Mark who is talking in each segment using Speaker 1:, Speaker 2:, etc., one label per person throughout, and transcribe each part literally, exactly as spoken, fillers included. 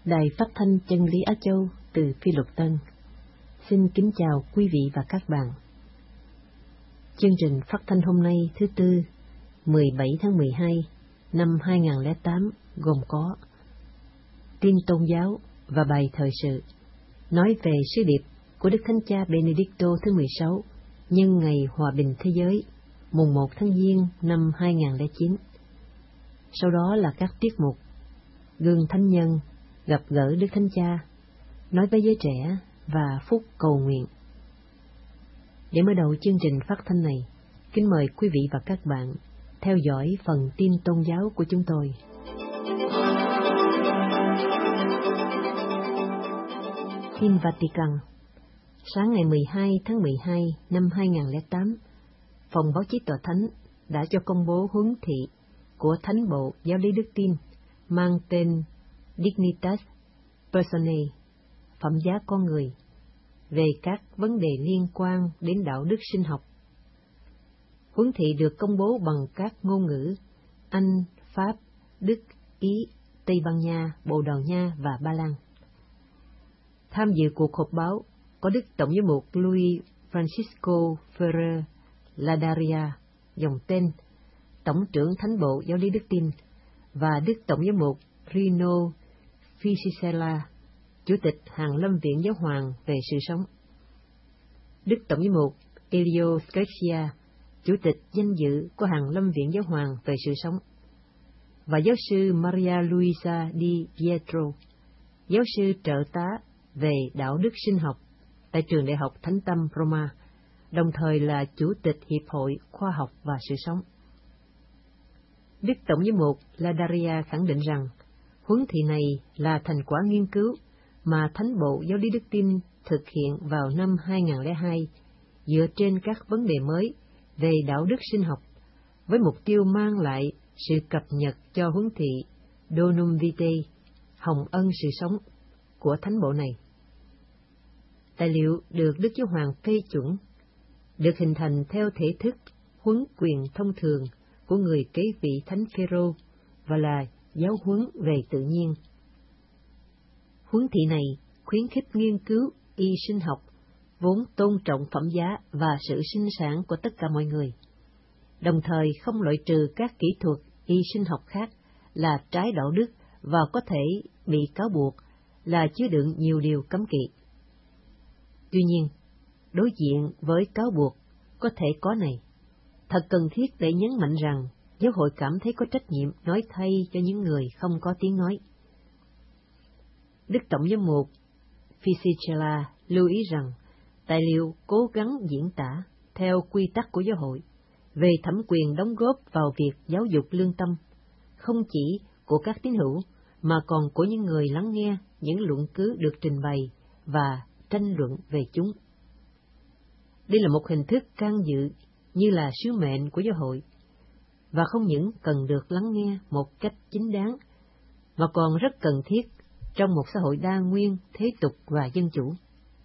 Speaker 1: Đài Phát thanh Chân lý Á Châu từ Phi Luật Tân xin kính chào quý vị và các bạn. Chương trình phát thanh hôm nay thứ Tư, mười bảy tháng mười hai năm hai nghìn không trăm lẻ tám gồm có tin tôn giáo và bài thời sự, nói về sứ điệp của Đức Thánh Cha Benedicto thứ mười sáu nhân ngày Hòa bình Thế giới, mùng một tháng Giêng năm hai nghìn không trăm lẻ chín. Sau đó là các tiết mục Gương Thánh Nhân, gặp gỡ Đức Thánh Cha, nói với giới trẻ và phút cầu nguyện. Để mở đầu chương trình phát thanh này, kính mời quý vị và các bạn theo dõi phần tin tôn giáo của chúng tôi. Tin Vatican. Sáng ngày mười hai tháng mười hai năm hai nghìn không trăm lẻ tám, Phòng Báo chí Tòa Thánh đã cho công bố huấn thị của Thánh Bộ Giáo lý Đức Tin mang tên Dignitas Personae, phẩm giá con người, về các vấn đề liên quan đến đạo đức sinh học. Huấn thị được công bố bằng các ngôn ngữ Anh, Pháp, Đức, Ý, Tây Ban Nha, Bồ Đào Nha và Ba Lan. Tham dự cuộc họp báo có Đức Tổng giám mục Luis Francisco Ferrer Ladaria, dòng tên Tổng trưởng Thánh Bộ Giáo lý Đức Tin, và Đức Tổng giám mục Rino Fisichella, Chủ tịch Hàng Lâm Viện Giáo hoàng về sự sống. Đức Tổng giám mục Elio Scricchia, Chủ tịch danh dự của Hàng Lâm Viện Giáo hoàng về sự sống, và giáo sư Maria Luisa Di Pietro, giáo sư trợ tá về đạo đức sinh học tại Trường Đại học Thánh Tâm Roma, đồng thời là Chủ tịch Hiệp hội Khoa học và Sự sống. Đức Tổng giám mục Ladaria khẳng định rằng huấn thị này là thành quả nghiên cứu mà Thánh Bộ Giáo lý Đức Tin thực hiện vào năm hai nghìn không trăm lẻ hai dựa trên các vấn đề mới về đạo đức sinh học, với mục tiêu mang lại sự cập nhật cho huấn thị Donum Vitae, hồng ân sự sống, của Thánh Bộ này. Tài liệu được Đức Giáo hoàng phê chuẩn, được hình thành theo thể thức huấn quyền thông thường của người kế vị Thánh Phêrô và là giáo huấn về tự nhiên. Huấn thị này khuyến khích nghiên cứu y sinh học, vốn tôn trọng phẩm giá và sự sinh sản của tất cả mọi người, đồng thời không loại trừ các kỹ thuật y sinh học khác là trái đạo đức và có thể bị cáo buộc là chứa đựng nhiều điều cấm kỵ. Tuy nhiên, đối diện với cáo buộc có thể có này, thật cần thiết để nhấn mạnh rằng giáo hội cảm thấy có trách nhiệm nói thay cho những người không có tiếng nói. Đức Tổng giám mục Fisichella lưu ý rằng tài liệu cố gắng diễn tả theo quy tắc của giáo hội về thẩm quyền đóng góp vào việc giáo dục lương tâm, không chỉ của các tín hữu mà còn của những người lắng nghe những luận cứ được trình bày và tranh luận về chúng. Đây là một hình thức can dự như là sứ mệnh của giáo hội, và không những cần được lắng nghe một cách chính đáng, mà còn rất cần thiết trong một xã hội đa nguyên, thế tục và dân chủ.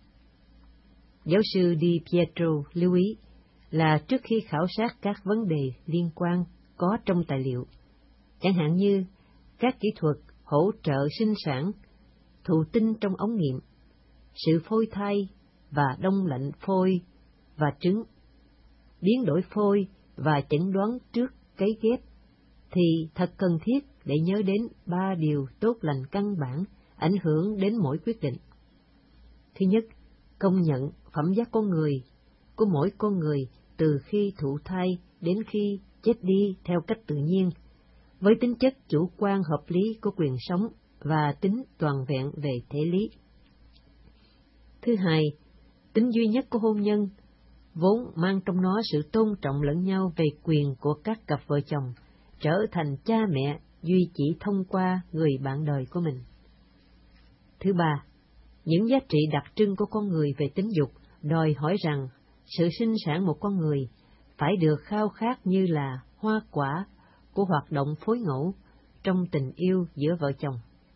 Speaker 1: Giáo sư Di Pietro lưu ý là trước khi khảo sát các vấn đề liên quan có trong tài liệu, chẳng hạn như các kỹ thuật hỗ trợ sinh sản, thụ tinh trong ống nghiệm, sự phôi thai và đông lạnh phôi và trứng, biến đổi phôi và chẩn đoán trước cấy ghép, thì thật cần thiết để nhớ đến ba điều tốt lành căn bản ảnh hưởng đến mỗi quyết định. Thứ nhất, công nhận phẩm giá con người của mỗi con người từ khi thụ thai đến khi chết đi theo cách tự nhiên, với tính chất chủ quan hợp lý của quyền sống và tính toàn vẹn về thể lý. Thứ hai, tính duy nhất của hôn nhân, vốn mang trong nó sự tôn trọng lẫn nhau về quyền của các cặp vợ chồng, trở thành cha mẹ duy chỉ thông qua người bạn đời của mình. Thứ ba, những giá trị đặc trưng của con người về tính dục đòi hỏi rằng sự sinh sản một con người phải được khao khát như là hoa quả của hoạt động phối ngẫu trong tình yêu giữa vợ chồng.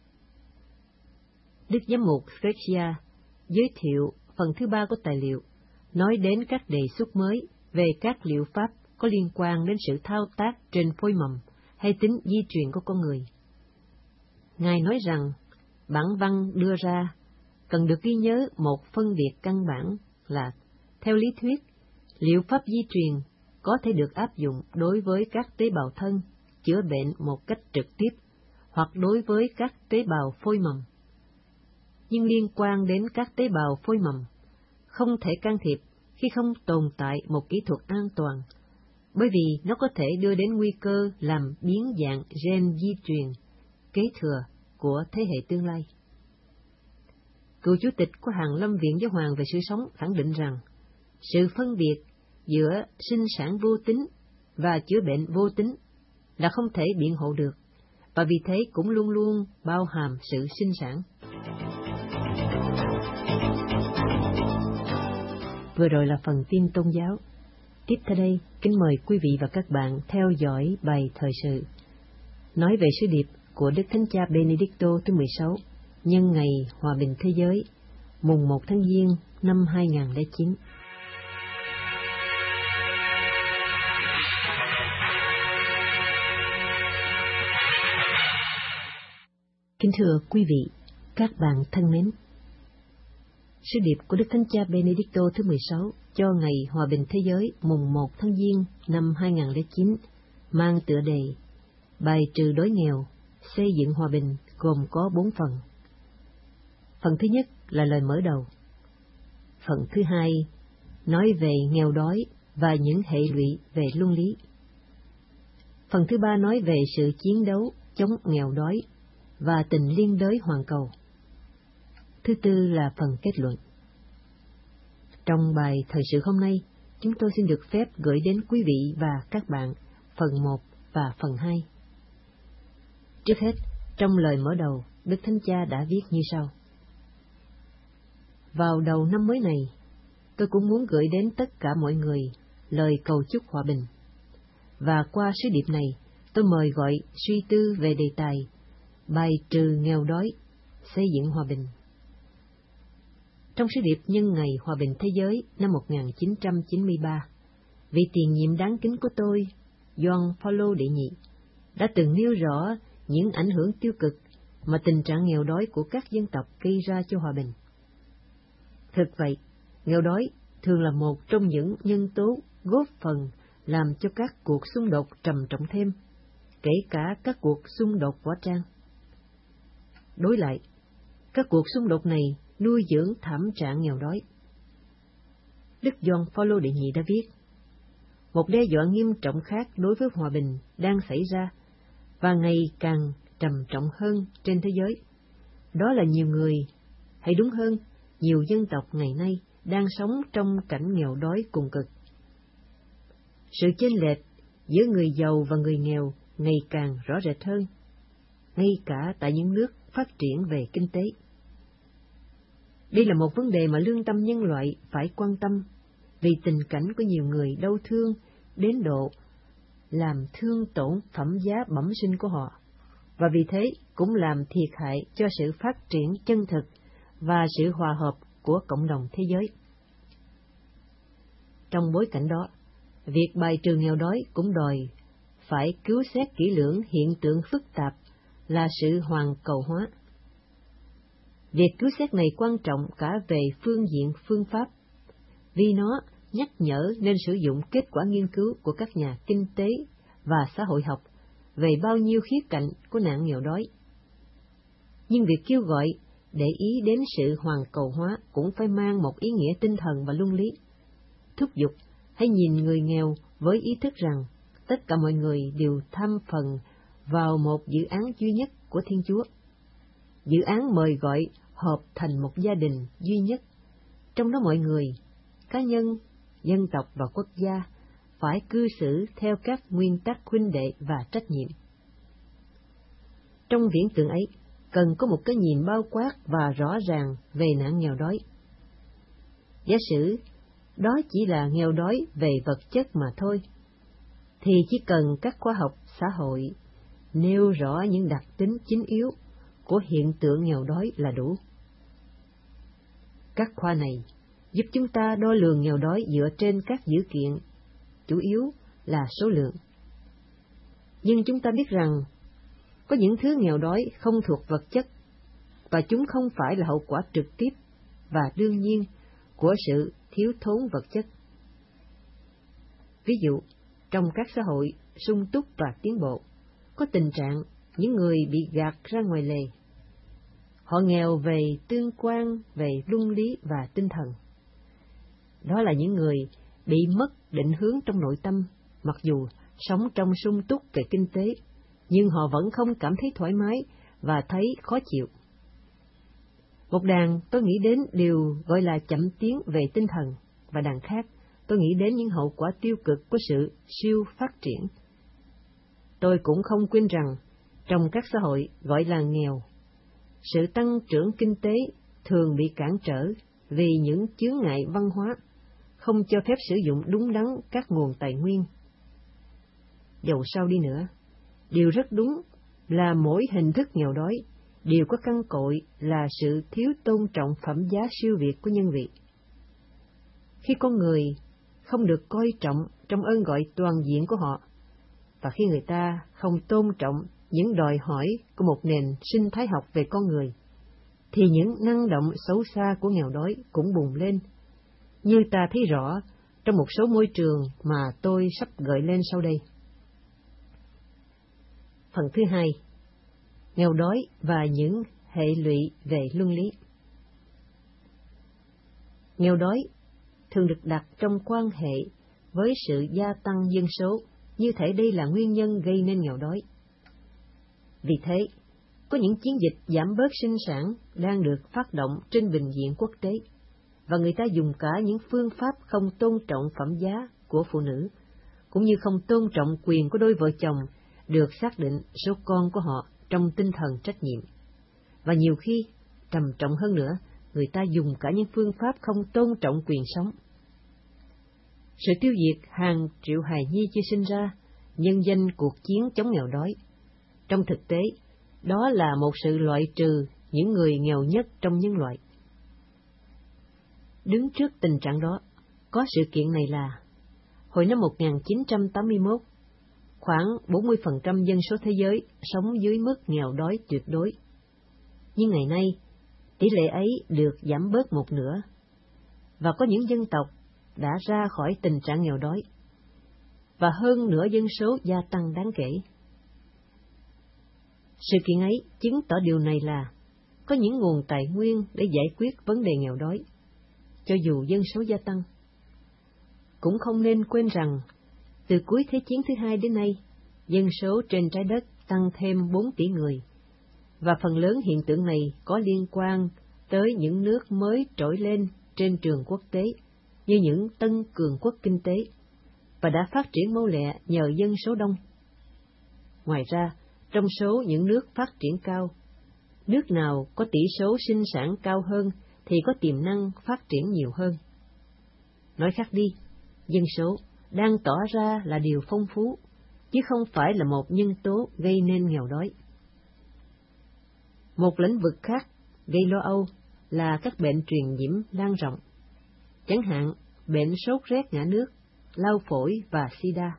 Speaker 1: Đức Giám mục Scricchia giới thiệu phần thứ ba của tài liệu, nói đến các đề xuất mới về các liệu pháp có liên quan đến sự thao tác trên phôi mầm hay tính di truyền của con người. Ngài nói rằng bản văn đưa ra, cần được ghi nhớ một phân biệt căn bản là, theo lý thuyết, liệu pháp di truyền có thể được áp dụng đối với các tế bào thân chữa bệnh một cách trực tiếp, hoặc đối với các tế bào phôi mầm. Nhưng liên quan đến các tế bào phôi mầm, không thể can thiệp khi không tồn tại một kỹ thuật an toàn, bởi vì nó có thể đưa đến nguy cơ làm biến dạng gen di truyền, kế thừa của thế hệ tương lai. Cựu chủ tịch của Hàn Lâm Viện Giáo hoàng về sự sống khẳng định rằng, sự phân biệt giữa sinh sản vô tính và chữa bệnh vô tính là không thể biện hộ được, và vì thế cũng luôn luôn bao hàm sự sinh sản. Vừa rồi là phần tin tôn giáo. Tiếp theo đây, kính mời quý vị và các bạn theo dõi bài thời sự, nói về sứ điệp của Đức Thánh Cha Benedicto thứ mười sáu, nhân ngày Hòa bình Thế giới, mùng một tháng Giêng năm hai nghìn không trăm lẻ chín. Kính thưa quý vị, các bạn thân mến, sứ điệp của Đức Thánh Cha Benedicto thứ mười sáu cho ngày Hòa bình Thế giới mùng một tháng Giêng năm hai nghìn không trăm lẻ chín mang tựa đề Bài trừ đói nghèo, xây dựng hòa bình, gồm có bốn phần. Phần thứ nhất là lời mở đầu. Phần thứ hai nói về nghèo đói và những hệ lụy về luân lý. Phần thứ ba nói về sự chiến đấu chống nghèo đói và tình liên đới hoàn cầu. Thứ tư là phần kết luận. Trong bài thời sự hôm nay, chúng tôi xin được phép gửi đến quý vị và các bạn phần một và phần hai. Trước hết, trong lời mở đầu, Đức Thánh Cha đã viết như sau. Vào đầu năm mới này, tôi cũng muốn gửi đến tất cả mọi người lời cầu chúc hòa bình. Và qua sứ điệp này, tôi mời gọi suy tư về đề tài bài trừ nghèo đói, xây dựng hòa bình. Trong sứ điệp nhân ngày Hòa bình Thế giới năm một nghìn chín trăm chín mươi ba, vị tiền nhiệm đáng kính của tôi, Gioan Phaolô đệ nhị, đã từng nêu rõ những ảnh hưởng tiêu cực mà tình trạng nghèo đói của các dân tộc gây ra cho hòa bình. Thực vậy, nghèo đói thường là một trong những nhân tố góp phần làm cho các cuộc xung đột trầm trọng thêm, kể cả các cuộc xung đột võ trang. Đối lại, các cuộc xung đột này nuôi dưỡng thảm trạng nghèo đói. Đức Gioan Phaolô đệ nhị đã viết, một đe dọa nghiêm trọng khác đối với hòa bình đang xảy ra và ngày càng trầm trọng hơn trên thế giới. Đó là nhiều người, hay đúng hơn, nhiều dân tộc ngày nay đang sống trong cảnh nghèo đói cùng cực. Sự chênh lệch giữa người giàu và người nghèo ngày càng rõ rệt hơn, ngay cả tại những nước phát triển về kinh tế. Đây là một vấn đề mà lương tâm nhân loại phải quan tâm, vì tình cảnh của nhiều người đau thương đến độ làm thương tổn phẩm giá bẩm sinh của họ, và vì thế cũng làm thiệt hại cho sự phát triển chân thực và sự hòa hợp của cộng đồng thế giới. Trong bối cảnh đó, việc bài trừ nghèo đói cũng đòi phải cứu xét kỹ lưỡng hiện tượng phức tạp là sự hoàn cầu hóa. Việc cứu xét này quan trọng cả về phương diện phương pháp, vì nó nhắc nhở nên sử dụng kết quả nghiên cứu của các nhà kinh tế và xã hội học về bao nhiêu khía cạnh của nạn nghèo đói. Nhưng việc kêu gọi để ý đến sự hoàn cầu hóa cũng phải mang một ý nghĩa tinh thần và luân lý, thúc giục hãy nhìn người nghèo với ý thức rằng tất cả mọi người đều tham phần vào một dự án duy nhất của Thiên Chúa. Dự án mời gọi hợp thành một gia đình duy nhất, trong đó mọi người, cá nhân, dân tộc và quốc gia phải cư xử theo các nguyên tắc huynh đệ và trách nhiệm. Trong viễn tượng ấy, cần có một cái nhìn bao quát và rõ ràng về nạn nghèo đói. Giả sử đó chỉ là nghèo đói về vật chất mà thôi, thì chỉ cần các khoa học xã hội nêu rõ những đặc tính chính yếu của hiện tượng nghèo đói là đủ. Các khoa này giúp chúng ta đo lường nghèo đói dựa trên các dữ kiện, chủ yếu là số lượng. Nhưng chúng ta biết rằng có những thứ nghèo đói không thuộc vật chất, và chúng không phải là hậu quả trực tiếp và đương nhiên của sự thiếu thốn vật chất. Ví dụ, trong các xã hội sung túc và tiến bộ, có tình trạng những người bị gạt ra ngoài lề. Họ nghèo về tương quan, về luân lý và tinh thần. Đó là những người bị mất định hướng trong nội tâm, mặc dù sống trong sung túc về kinh tế, nhưng họ vẫn không cảm thấy thoải mái và thấy khó chịu. Một đàn tôi nghĩ đến điều gọi là chậm tiến về tinh thần, và đàn khác tôi nghĩ đến những hậu quả tiêu cực của sự siêu phát triển. Tôi cũng không quên rằng, trong các xã hội gọi là nghèo, sự tăng trưởng kinh tế thường bị cản trở vì những chướng ngại văn hóa, không cho phép sử dụng đúng đắn các nguồn tài nguyên. Dầu sao đi nữa, điều rất đúng là mỗi hình thức nghèo đói đều có căn cội là sự thiếu tôn trọng phẩm giá siêu việt của nhân vị. Khi con người không được coi trọng trong ơn gọi toàn diện của họ, và khi người ta không tôn trọng những đòi hỏi của một nền sinh thái học về con người, thì những năng động xấu xa của nghèo đói cũng bùng lên, như ta thấy rõ trong một số môi trường mà tôi sắp gợi lên sau đây. Phần thứ hai, nghèo đói và những hệ lụy về luân lý. Nghèo đói thường được đặt trong quan hệ với sự gia tăng dân số, như thể đây là nguyên nhân gây nên nghèo đói. Vì thế, có những chiến dịch giảm bớt sinh sản đang được phát động trên bình diện quốc tế, và người ta dùng cả những phương pháp không tôn trọng phẩm giá của phụ nữ, cũng như không tôn trọng quyền của đôi vợ chồng được xác định số con của họ trong tinh thần trách nhiệm. Và nhiều khi, trầm trọng hơn nữa, người ta dùng cả những phương pháp không tôn trọng quyền sống. Sự tiêu diệt hàng triệu hài nhi chưa sinh ra, nhân danh cuộc chiến chống nghèo đói. Trong thực tế, đó là một sự loại trừ những người nghèo nhất trong nhân loại. Đứng trước tình trạng đó, có sự kiện này là, hồi năm một nghìn chín trăm tám mươi mốt, khoảng bốn mươi phần trăm dân số thế giới sống dưới mức nghèo đói tuyệt đối. Nhưng ngày nay, tỷ lệ ấy được giảm bớt một nửa, và có những dân tộc đã ra khỏi tình trạng nghèo đói, và hơn nửa dân số gia tăng đáng kể. Sự kiện ấy chứng tỏ điều này là có những nguồn tài nguyên để giải quyết vấn đề nghèo đói, cho dù dân số gia tăng. Cũng không nên quên rằng, từ cuối Thế chiến thứ hai đến nay, dân số trên trái đất tăng thêm bốn tỷ người, và phần lớn hiện tượng này có liên quan tới những nước mới trỗi lên trên trường quốc tế, như những tân cường quốc kinh tế, và đã phát triển mau lẹ nhờ dân số đông. Ngoài ra, trong số những nước phát triển cao, nước nào có tỷ số sinh sản cao hơn thì có tiềm năng phát triển nhiều hơn. Nói khác đi, dân số đang tỏ ra là điều phong phú, chứ không phải là một nhân tố gây nên nghèo đói. Một lĩnh vực khác gây lo âu là các bệnh truyền nhiễm lan rộng, chẳng hạn bệnh sốt rét ngã nước, lao phổi và sida.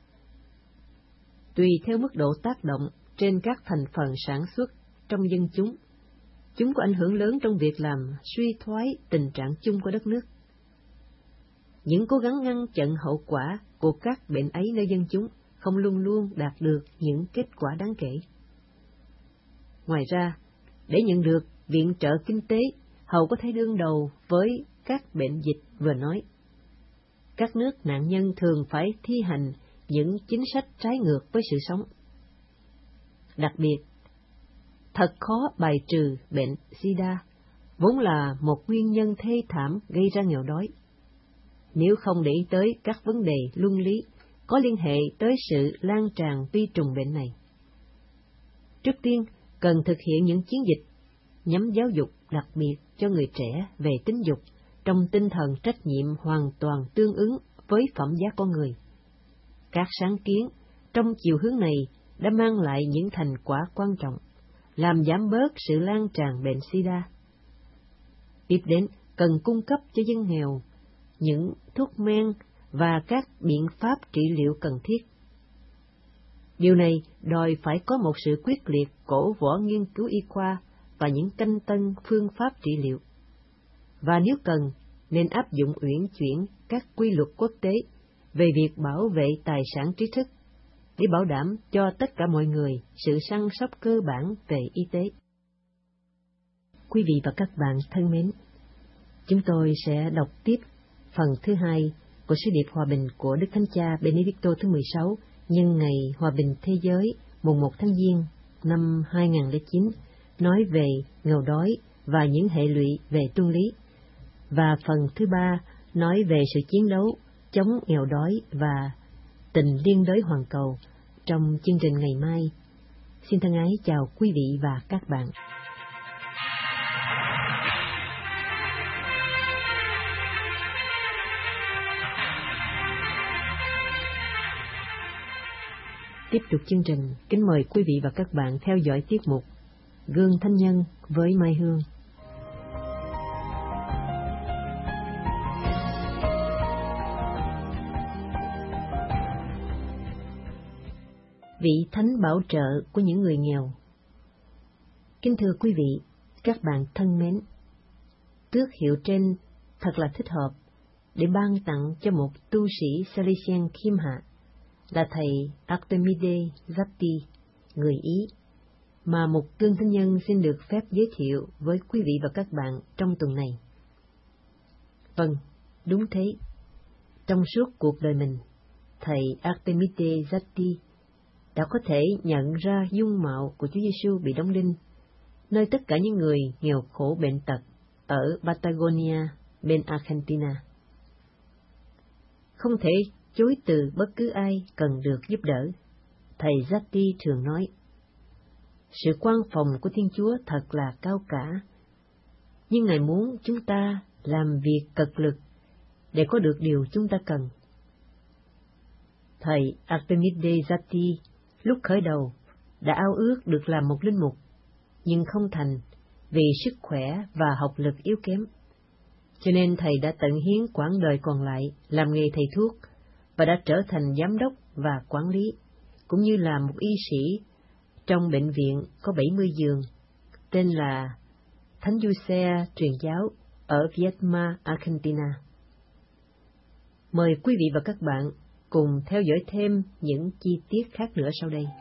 Speaker 1: Tùy theo mức độ tác động trên các thành phần sản xuất trong dân chúng, chúng có ảnh hưởng lớn trong việc làm suy thoái tình trạng chung của đất nước. Những cố gắng ngăn chặn hậu quả của các bệnh ấy nơi dân chúng không luôn luôn đạt được những kết quả đáng kể. Ngoài ra, để nhận được viện trợ kinh tế, hầu có thể đương đầu với các bệnh dịch vừa nói. Các nước nạn nhân thường phải thi hành những chính sách trái ngược với sự sống. Đặc biệt, thật khó bài trừ bệnh sida, vốn là một nguyên nhân thê thảm gây ra nghèo đói, nếu không để ý tới các vấn đề luân lý có liên hệ tới sự lan tràn vi trùng bệnh này. Trước tiên, cần thực hiện những chiến dịch nhắm giáo dục đặc biệt cho người trẻ về tính dục trong tinh thần trách nhiệm hoàn toàn tương ứng với phẩm giá con người. Các sáng kiến trong chiều hướng này đã mang lại những thành quả quan trọng, làm giảm bớt sự lan tràn bệnh sida. Tiếp đến, cần cung cấp cho dân nghèo những thuốc men và các biện pháp trị liệu cần thiết. Điều này đòi phải có một sự quyết liệt cổ võ nghiên cứu y khoa và những canh tân phương pháp trị liệu. Và nếu cần, nên áp dụng uyển chuyển các quy luật quốc tế về việc bảo vệ tài sản trí thức, để bảo đảm cho tất cả mọi người sự săn sóc cơ bản về y tế. Quý vị và các bạn thân mến, chúng tôi sẽ đọc tiếp phần thứ hai của sứ điệp hòa bình của Đức Thánh Cha Benedicto thứ mười sáu nhân ngày hòa bình thế giới mùng một tháng Giêng năm hai nghìn không trăm lẻ chín, nói về nghèo đói và những hệ lụy về tuân lý, và phần thứ ba nói về sự chiến đấu chống nghèo đói và tình liên đới hoàn cầu trong chương trình ngày mai. Xin thân ái chào quý vị và các bạn. Tiếp tục chương trình, kính mời quý vị và các bạn theo dõi tiết mục Gương Thánh Nhân với Mai Hương. Vị Thánh bảo trợ của những người nghèo. Kính thưa quý vị, các bạn thân mến, tước hiệu trên thật là thích hợp để ban tặng cho một tu sĩ Salesian khiêm hạ, là thầy Artemide Zatti, người Ý, mà một Gương Thánh Nhân xin được phép giới thiệu với quý vị và các bạn trong tuần này. Vâng, đúng thế. Trong suốt cuộc đời mình, thầy Artemide Zatti đã có thể nhận ra dung mạo của Chúa Giêsu bị đóng đinh, nơi tất cả những người nghèo khổ bệnh tật ở Patagonia, bên Argentina. Không thể chối từ bất cứ ai cần được giúp đỡ. Thầy Zatti thường nói, sự quan phòng của Thiên Chúa thật là cao cả, nhưng Ngài muốn chúng ta làm việc cật lực để có được điều chúng ta cần. Thầy Artemide Zatti lúc khởi đầu đã ao ước được làm một linh mục, nhưng không thành vì sức khỏe và học lực yếu kém. Cho nên thầy đã tận hiến quãng đời còn lại làm nghề thầy thuốc và đã trở thành giám đốc và quản lý, cũng như là một y sĩ trong bệnh viện có bảy mươi giường, tên là Thánh Giuse truyền giáo ở Viedma, Argentina. Mời quý vị và các bạn cùng theo dõi thêm những chi tiết khác nữa sau đây.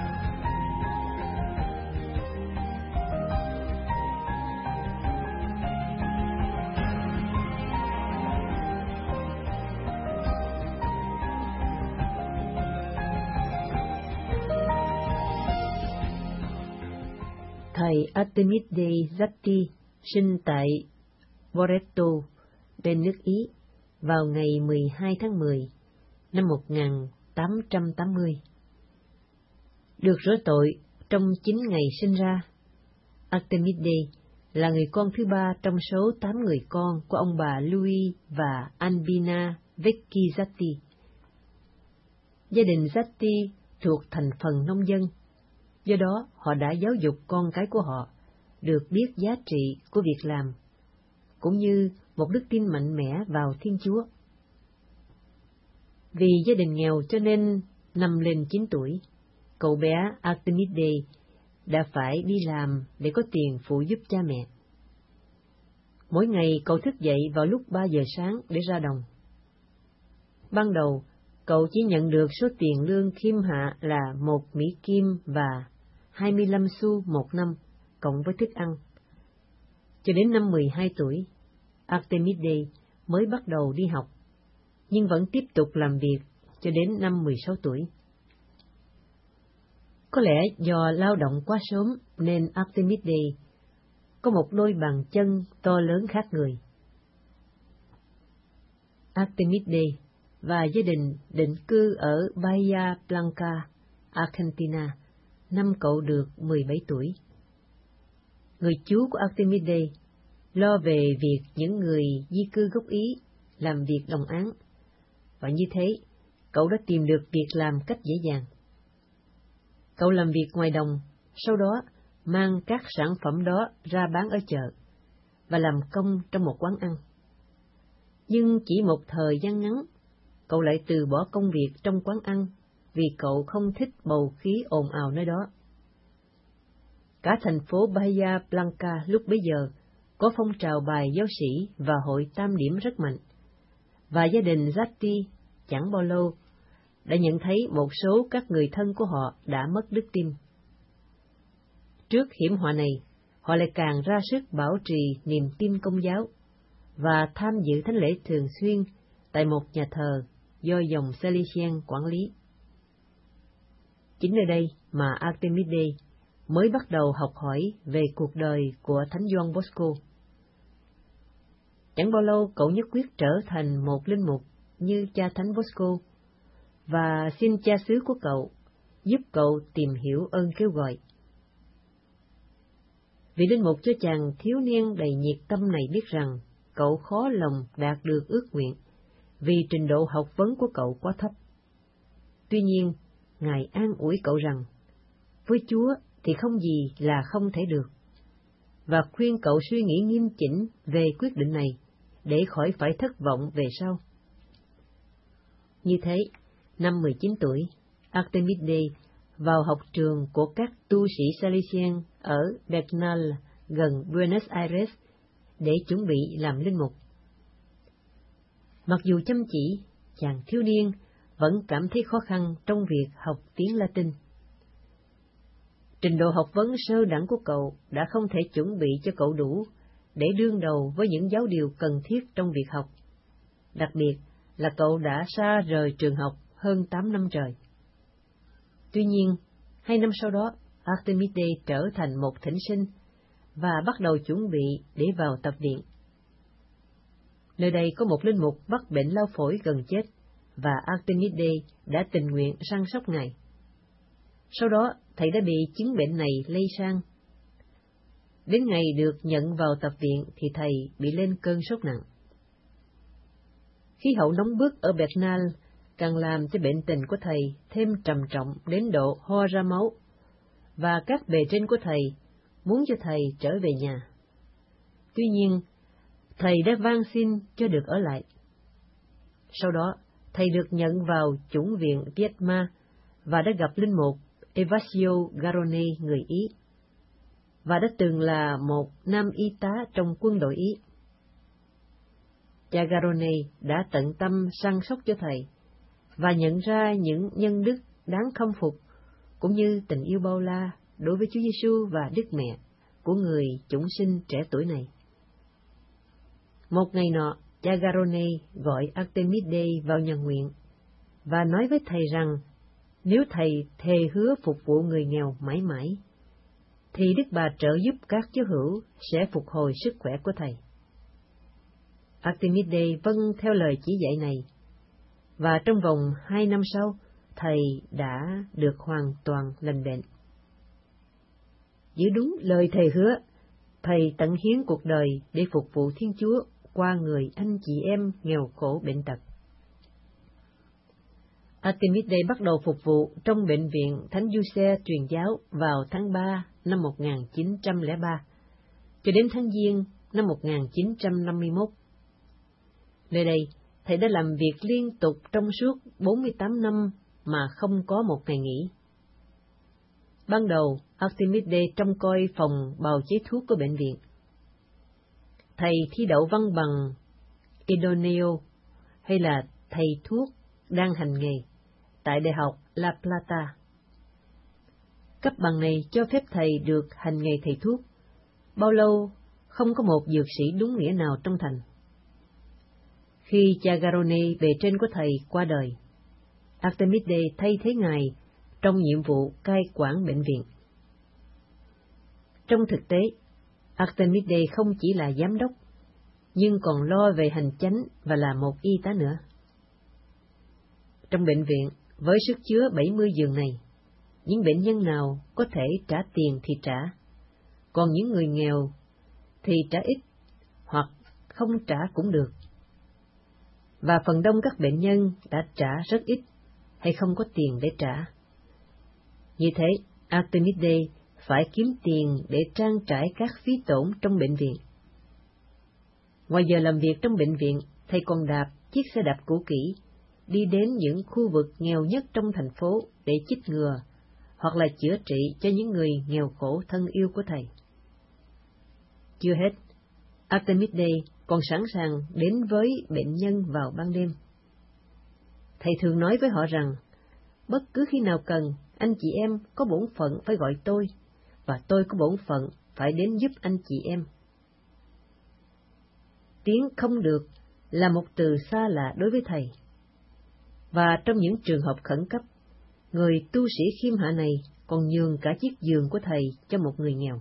Speaker 1: Thầy Artemide Zatti sinh tại Boreto, bên nước Ý, vào ngày mười hai tháng mười năm một nghìn tám trăm tám mươi. Được rửa tội trong chín ngày sinh ra, Artemide là người con thứ ba trong số tám người con của ông bà Louis và Albina Vecchi Zatti. Gia đình Zatti thuộc thành phần nông dân, do đó họ đã giáo dục con cái của họ được biết giá trị của việc làm, cũng như một đức tin mạnh mẽ vào Thiên Chúa. Vì gia đình nghèo cho nên năm lên chín tuổi, cậu bé Artemide đã phải đi làm để có tiền phụ giúp cha mẹ. Mỗi ngày cậu thức dậy vào lúc ba giờ sáng để ra đồng. Ban đầu, cậu chỉ nhận được số tiền lương khiêm hạ là một Mỹ Kim và hai mươi lăm xu một năm, cộng với thức ăn. Cho đến năm mười hai tuổi, Artemide mới bắt đầu đi học, nhưng vẫn tiếp tục làm việc cho đến năm mười sáu tuổi. Có lẽ do lao động quá sớm nên Artemide có một đôi bàn chân to lớn khác người. Artemide và gia đình định cư ở Bahia Blanca, Argentina, năm cậu được mười bảy tuổi. Người chú của Artemide lo về việc những người di cư gốc Ý làm việc đồng áng, và như thế, cậu đã tìm được việc làm cách dễ dàng. Cậu làm việc ngoài đồng, sau đó mang các sản phẩm đó ra bán ở chợ, và làm công trong một quán ăn. Nhưng chỉ một thời gian ngắn, cậu lại từ bỏ công việc trong quán ăn vì cậu không thích bầu khí ồn ào nơi đó. Cả thành phố Bahia Blanca lúc bấy giờ có phong trào bài giáo sĩ và hội tam điểm rất mạnh, và gia đình Zatti chẳng bao lâu đã nhận thấy một số các người thân của họ đã mất đức tin. Trước hiểm họa này, họ lại càng ra sức bảo trì niềm tin Công giáo và tham dự thánh lễ thường xuyên tại một nhà thờ do dòng Salesian quản lý. Chính nơi đây mà Artemide mới bắt đầu học hỏi về cuộc đời của Thánh Gioan Bosco. Chẳng bao lâu cậu nhất quyết trở thành một linh mục như cha Thánh Bosco, và xin cha xứ của cậu giúp cậu tìm hiểu ơn kêu gọi. Vị linh mục cho chàng thiếu niên đầy nhiệt tâm này biết rằng cậu khó lòng đạt được ước nguyện vì trình độ học vấn của cậu quá thấp. Tuy nhiên, Ngài an ủi cậu rằng, với Chúa thì không gì là không thể được, và khuyên cậu suy nghĩ nghiêm chỉnh về quyết định này để khỏi phải thất vọng về sau. Như thế, năm mười chín tuổi, Artemide vào học trường của các tu sĩ Salesian ở Bernal gần Buenos Aires để chuẩn bị làm linh mục. Mặc dù chăm chỉ, chàng thiếu niên vẫn cảm thấy khó khăn trong việc học tiếng Latin. Trình độ học vấn sơ đẳng của cậu đã không thể chuẩn bị cho cậu đủ để đương đầu với những giáo điều cần thiết trong việc học. Đặc biệt là cậu đã xa rời trường học hơn tám năm trời. Tuy nhiên, hai năm sau đó, Artemide trở thành một thỉnh sinh và bắt đầu chuẩn bị để vào tập viện. Nơi đây có một linh mục mắc bệnh lao phổi gần chết, và Artemide đã tình nguyện săn sóc ngài. Sau đó, thầy đã bị chứng bệnh này lây sang. Đến ngày được nhận vào tập viện thì thầy bị lên cơn sốt nặng. Khí hậu nóng bức ở Bernal càng làm cho bệnh tình của thầy thêm trầm trọng đến độ ho ra máu, và các bề trên của thầy muốn cho thầy trở về nhà. Tuy nhiên, thầy đã van xin cho được ở lại. Sau đó, thầy được nhận vào chủng viện Vietma và đã gặp linh mục Evasio Garone người Ý, và đã từng là một nam y tá trong quân đội Ý. Cha Garone đã tận tâm săn sóc cho thầy và nhận ra những nhân đức đáng khâm phục, cũng như tình yêu bao la đối với Chúa Giêsu và Đức Mẹ của người chủng sinh trẻ tuổi này. Một ngày nọ, cha Garone gọi Artemide vào nhà nguyện và nói với thầy rằng nếu thầy thề hứa phục vụ người nghèo mãi mãi, thì Đức Bà trợ giúp các giáo hữu sẽ phục hồi sức khỏe của thầy. Artemide vâng theo lời chỉ dạy này, và trong vòng hai năm sau, thầy đã được hoàn toàn lành bệnh. Giữ đúng lời thầy hứa, thầy tận hiến cuộc đời để phục vụ Thiên Chúa qua người anh chị em nghèo khổ bệnh tật. Artemide bắt đầu phục vụ trong bệnh viện Thánh Giuse truyền giáo vào tháng ba năm một nghìn chín trăm lẻ ba, cho đến tháng Giêng năm một nghìn chín trăm năm mươi mốt. Nơi đây, thầy đã làm việc liên tục trong suốt bốn mươi tám năm mà không có một ngày nghỉ. Ban đầu, Artemide trông coi phòng bào chế thuốc của bệnh viện. Thầy thi đậu văn bằng Idoneo, hay là thầy thuốc đang hành nghề, tại Đại học La Plata. Cấp bằng này cho phép thầy được hành nghề thầy thuốc, bao lâu không có một dược sĩ đúng nghĩa nào trong thành. Khi cha Garone bề trên của thầy qua đời, Artemide thay thế ngài trong nhiệm vụ cai quản bệnh viện. Trong thực tế, Artemide không chỉ là giám đốc, nhưng còn lo về hành chánh và là một y tá nữa. Trong bệnh viện, với sức chứa bảy mươi giường này, những bệnh nhân nào có thể trả tiền thì trả, còn những người nghèo thì trả ít hoặc không trả cũng được. Và phần đông các bệnh nhân đã trả rất ít hay không có tiền để trả. Như thế, Artemide phải kiếm tiền để trang trải các phí tổn trong bệnh viện. Ngoài giờ làm việc trong bệnh viện, thầy còn đạp chiếc xe đạp cũ kỹ, đi đến những khu vực nghèo nhất trong thành phố để chích ngừa, hoặc là chữa trị cho những người nghèo khổ thân yêu của Thầy. Chưa hết, Artemide còn sẵn sàng đến với bệnh nhân vào ban đêm. Thầy thường nói với họ rằng, bất cứ khi nào cần, anh chị em có bổn phận phải gọi tôi, và tôi có bổn phận phải đến giúp anh chị em. Tiếng không được là một từ xa lạ đối với Thầy. Và trong những trường hợp khẩn cấp, người tu sĩ khiêm hạ này còn nhường cả chiếc giường của Thầy cho một người nghèo.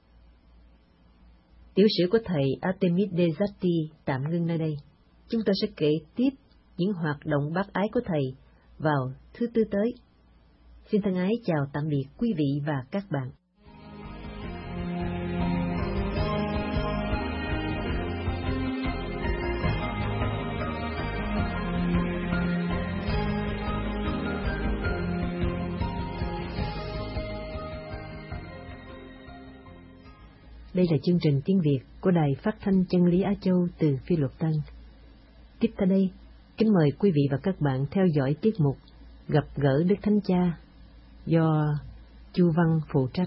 Speaker 1: Tiểu sử của Thầy Artemide Zatti tạm ngưng nơi đây. Chúng tôi sẽ kể tiếp những hoạt động bác ái của Thầy vào thứ tư tới. Xin thân ái chào tạm biệt quý vị và các bạn. Đây là chương trình tiếng Việt của Đài Phát thanh Chân lý Á Châu từ Phi Luật Tân. Tiếp theo đây, kính mời quý vị và các bạn theo dõi tiết mục Gặp gỡ Đức Thánh Cha do Chu Văn phụ trách.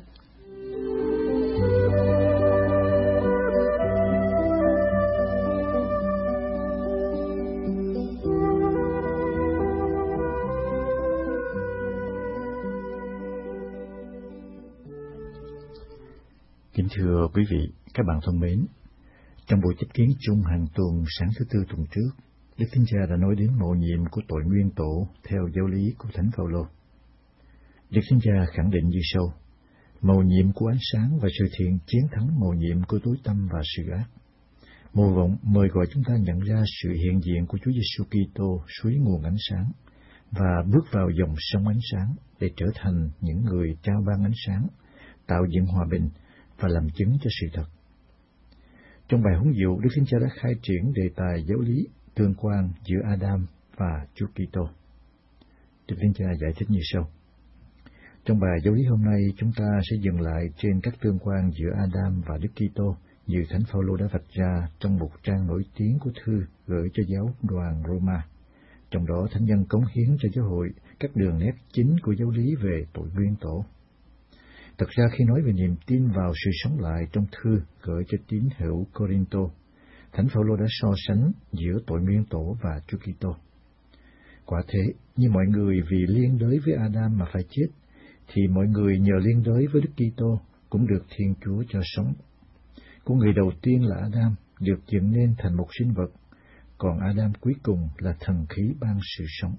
Speaker 2: Kính thưa quý vị, các bạn thân mến, trong buổi tiếp kiến chung hàng tuần sáng thứ Tư tuần trước, Đức Thánh Cha đã nói đến mầu nhiệm của tội nguyên tổ theo giáo lý của Thánh Phaolô. Đức Thánh Cha khẳng định như sau: mầu nhiệm của ánh sáng và sự thiện chiến thắng mầu nhiệm của tối tăm và sự ác. Mầu vọng mời gọi chúng ta nhận ra sự hiện diện của Chúa Giêsu Kitô suối nguồn ánh sáng và bước vào dòng sông ánh sáng để trở thành những người trao ban ánh sáng, tạo dựng hòa bình và làm chứng cho sự thật. Trong bài huấn dụ, Đức Thánh Cha đã khai triển đề tài giáo lý tương quan giữa Adam và Chúa Kitô. Đức Thánh Cha giải thích như sau: trong bài giáo lý hôm nay, chúng ta sẽ dừng lại trên các tương quan giữa Adam và Đức Kitô như Thánh Phaolô đã vạch ra trong một trang nổi tiếng của thư gửi cho giáo đoàn Roma. Trong đó, thánh nhân cống hiến cho giáo hội các đường nét chính của giáo lý về tội nguyên tổ. Thật ra khi nói về niềm tin vào sự sống lại trong thư gửi cho tín hữu Corinto, Thánh Phaolô đã so sánh giữa tội nguyên tổ và Chúa Kitô. Quả thế, như mọi người vì liên đới với Adam mà phải chết, thì mọi người nhờ liên đới với Đức Kitô cũng được Thiên Chúa cho sống. Con người đầu tiên là Adam được dựng nên thành một sinh vật, còn Adam cuối cùng là thần khí ban sự sống.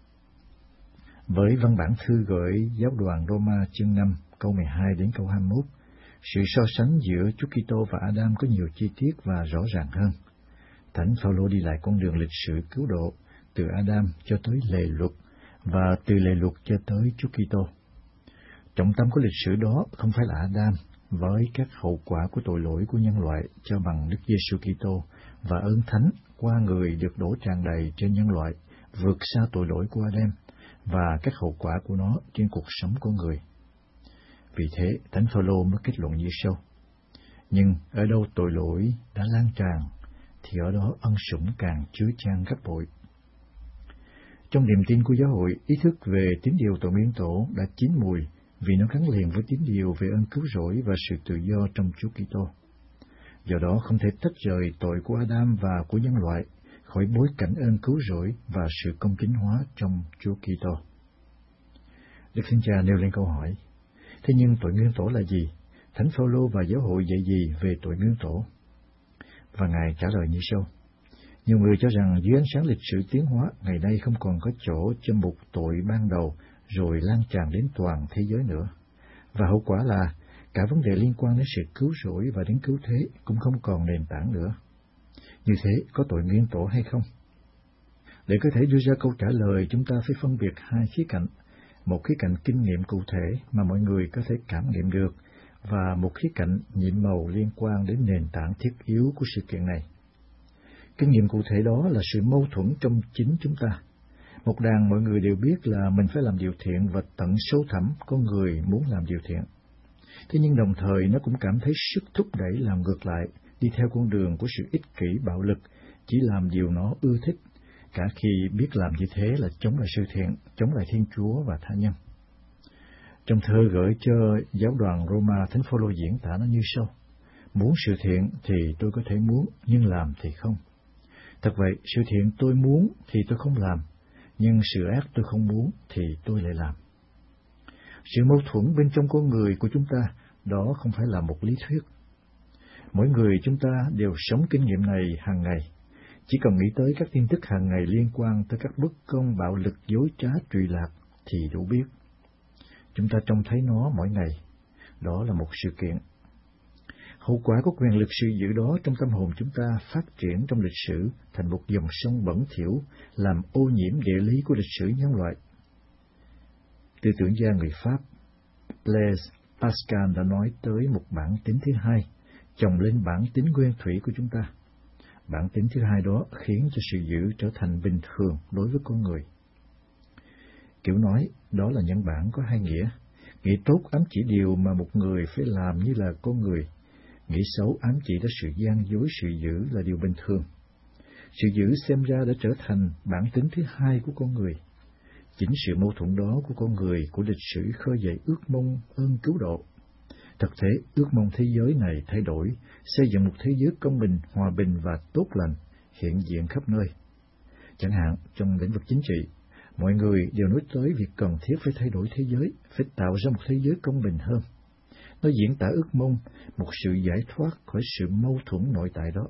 Speaker 2: Với văn bản thư gửi giáo đoàn Roma chương năm câu mười hai đến câu hai mươi mốt, sự so sánh giữa Chúa Kitô và Adam có nhiều chi tiết và rõ ràng hơn. Thánh Phaolô đi lại con đường lịch sử cứu độ từ Adam cho tới lề luật và từ lề luật cho tới Chúa Kitô. Trọng tâm của lịch sử đó không phải là Adam với các hậu quả của tội lỗi của nhân loại cho bằng Đức Giêsu Kitô và ơn thánh qua người được đổ tràn đầy trên nhân loại, vượt xa tội lỗi của Adam và các hậu quả của nó trên cuộc sống của người. Vì thế, Thánh Phaolô mới kết luận như sau: nhưng ở đâu tội lỗi đã lan tràn, thì ở đó ân sủng càng chứa chan gấp bội. Trong niềm tin của giáo hội, ý thức về tín điều tội nguyên tổ đã chín mùi vì nó gắn liền với tín điều về ơn cứu rỗi và sự tự do trong Chúa Kitô. Do đó không thể tách rời tội của Adam và của nhân loại khỏi bối cảnh ơn cứu rỗi và sự công chính hóa trong Chúa Kitô. Đức Thánh Cha nêu lên câu hỏi: thế nhưng tội nguyên tổ là gì? Thánh Phaolô và giáo hội dạy gì về tội nguyên tổ? Và Ngài trả lời như sau: nhiều người cho rằng dưới ánh sáng lịch sử tiến hóa, ngày nay không còn có chỗ cho một tội ban đầu rồi lan tràn đến toàn thế giới nữa. Và hậu quả là cả vấn đề liên quan đến sự cứu rỗi và đến cứu thế cũng không còn nền tảng nữa. Như thế, có tội nguyên tổ hay không? Để có thể đưa ra câu trả lời, chúng ta phải phân biệt hai khía cạnh. Một khía cạnh kinh nghiệm cụ thể mà mọi người có thể cảm nghiệm được, và một khía cạnh nhiệm màu liên quan đến nền tảng thiết yếu của sự kiện này. Kinh nghiệm cụ thể đó là sự mâu thuẫn trong chính chúng ta. Một đàn mọi người đều biết là mình phải làm điều thiện và tận sâu thẳm con người muốn làm điều thiện. Thế nhưng đồng thời nó cũng cảm thấy sức thúc đẩy làm ngược lại, đi theo con đường của sự ích kỷ bạo lực, chỉ làm điều nó ưa thích, cả khi biết làm như thế là chống lại sự thiện, chống lại Thiên Chúa và tha nhân. Trong thơ gửi cho giáo đoàn Roma, Thánh Phaolô diễn tả nó như sau: muốn sự thiện thì tôi có thể muốn, nhưng làm thì không. Thật vậy, sự thiện tôi muốn thì tôi không làm, nhưng sự ác tôi không muốn thì tôi lại làm. Sự mâu thuẫn bên trong con người của chúng ta, đó không phải là một lý thuyết. Mỗi người chúng ta đều sống kinh nghiệm này hàng ngày. Chỉ cần nghĩ tới các tin tức hàng ngày liên quan tới các bất công, bạo lực, dối trá, trụy lạc thì đủ biết. Chúng ta trông thấy nó mỗi ngày. Đó là một sự kiện. Hậu quả của quyền lực sự dữ đó trong tâm hồn chúng ta phát triển trong lịch sử thành một dòng sông bẩn thỉu, làm ô nhiễm địa lý của lịch sử nhân loại. Tư tưởng gia người Pháp Blaise Pascal đã nói tới một bản tính thứ hai, chồng lên bản tính nguyên thủy của chúng ta. Bản tính thứ hai đó khiến cho sự dữ trở thành bình thường đối với con người. Kiểu nói, đó là nhân bản có hai nghĩa. Nghĩa tốt ám chỉ điều mà một người phải làm như là con người. Nghĩa xấu ám chỉ đến sự gian dối, sự dữ là điều bình thường. Sự dữ xem ra đã trở thành bản tính thứ hai của con người. Chính sự mâu thuẫn đó của con người, của lịch sử khơi dậy ước mong ơn cứu độ. Thực tế, ước mong thế giới này thay đổi, xây dựng một thế giới công bình, hòa bình và tốt lành, hiện diện khắp nơi. Chẳng hạn, trong lĩnh vực chính trị, mọi người đều nói tới việc cần thiết phải thay đổi thế giới, phải tạo ra một thế giới công bình hơn. Nó diễn tả ước mong một sự giải thoát khỏi sự mâu thuẫn nội tại đó.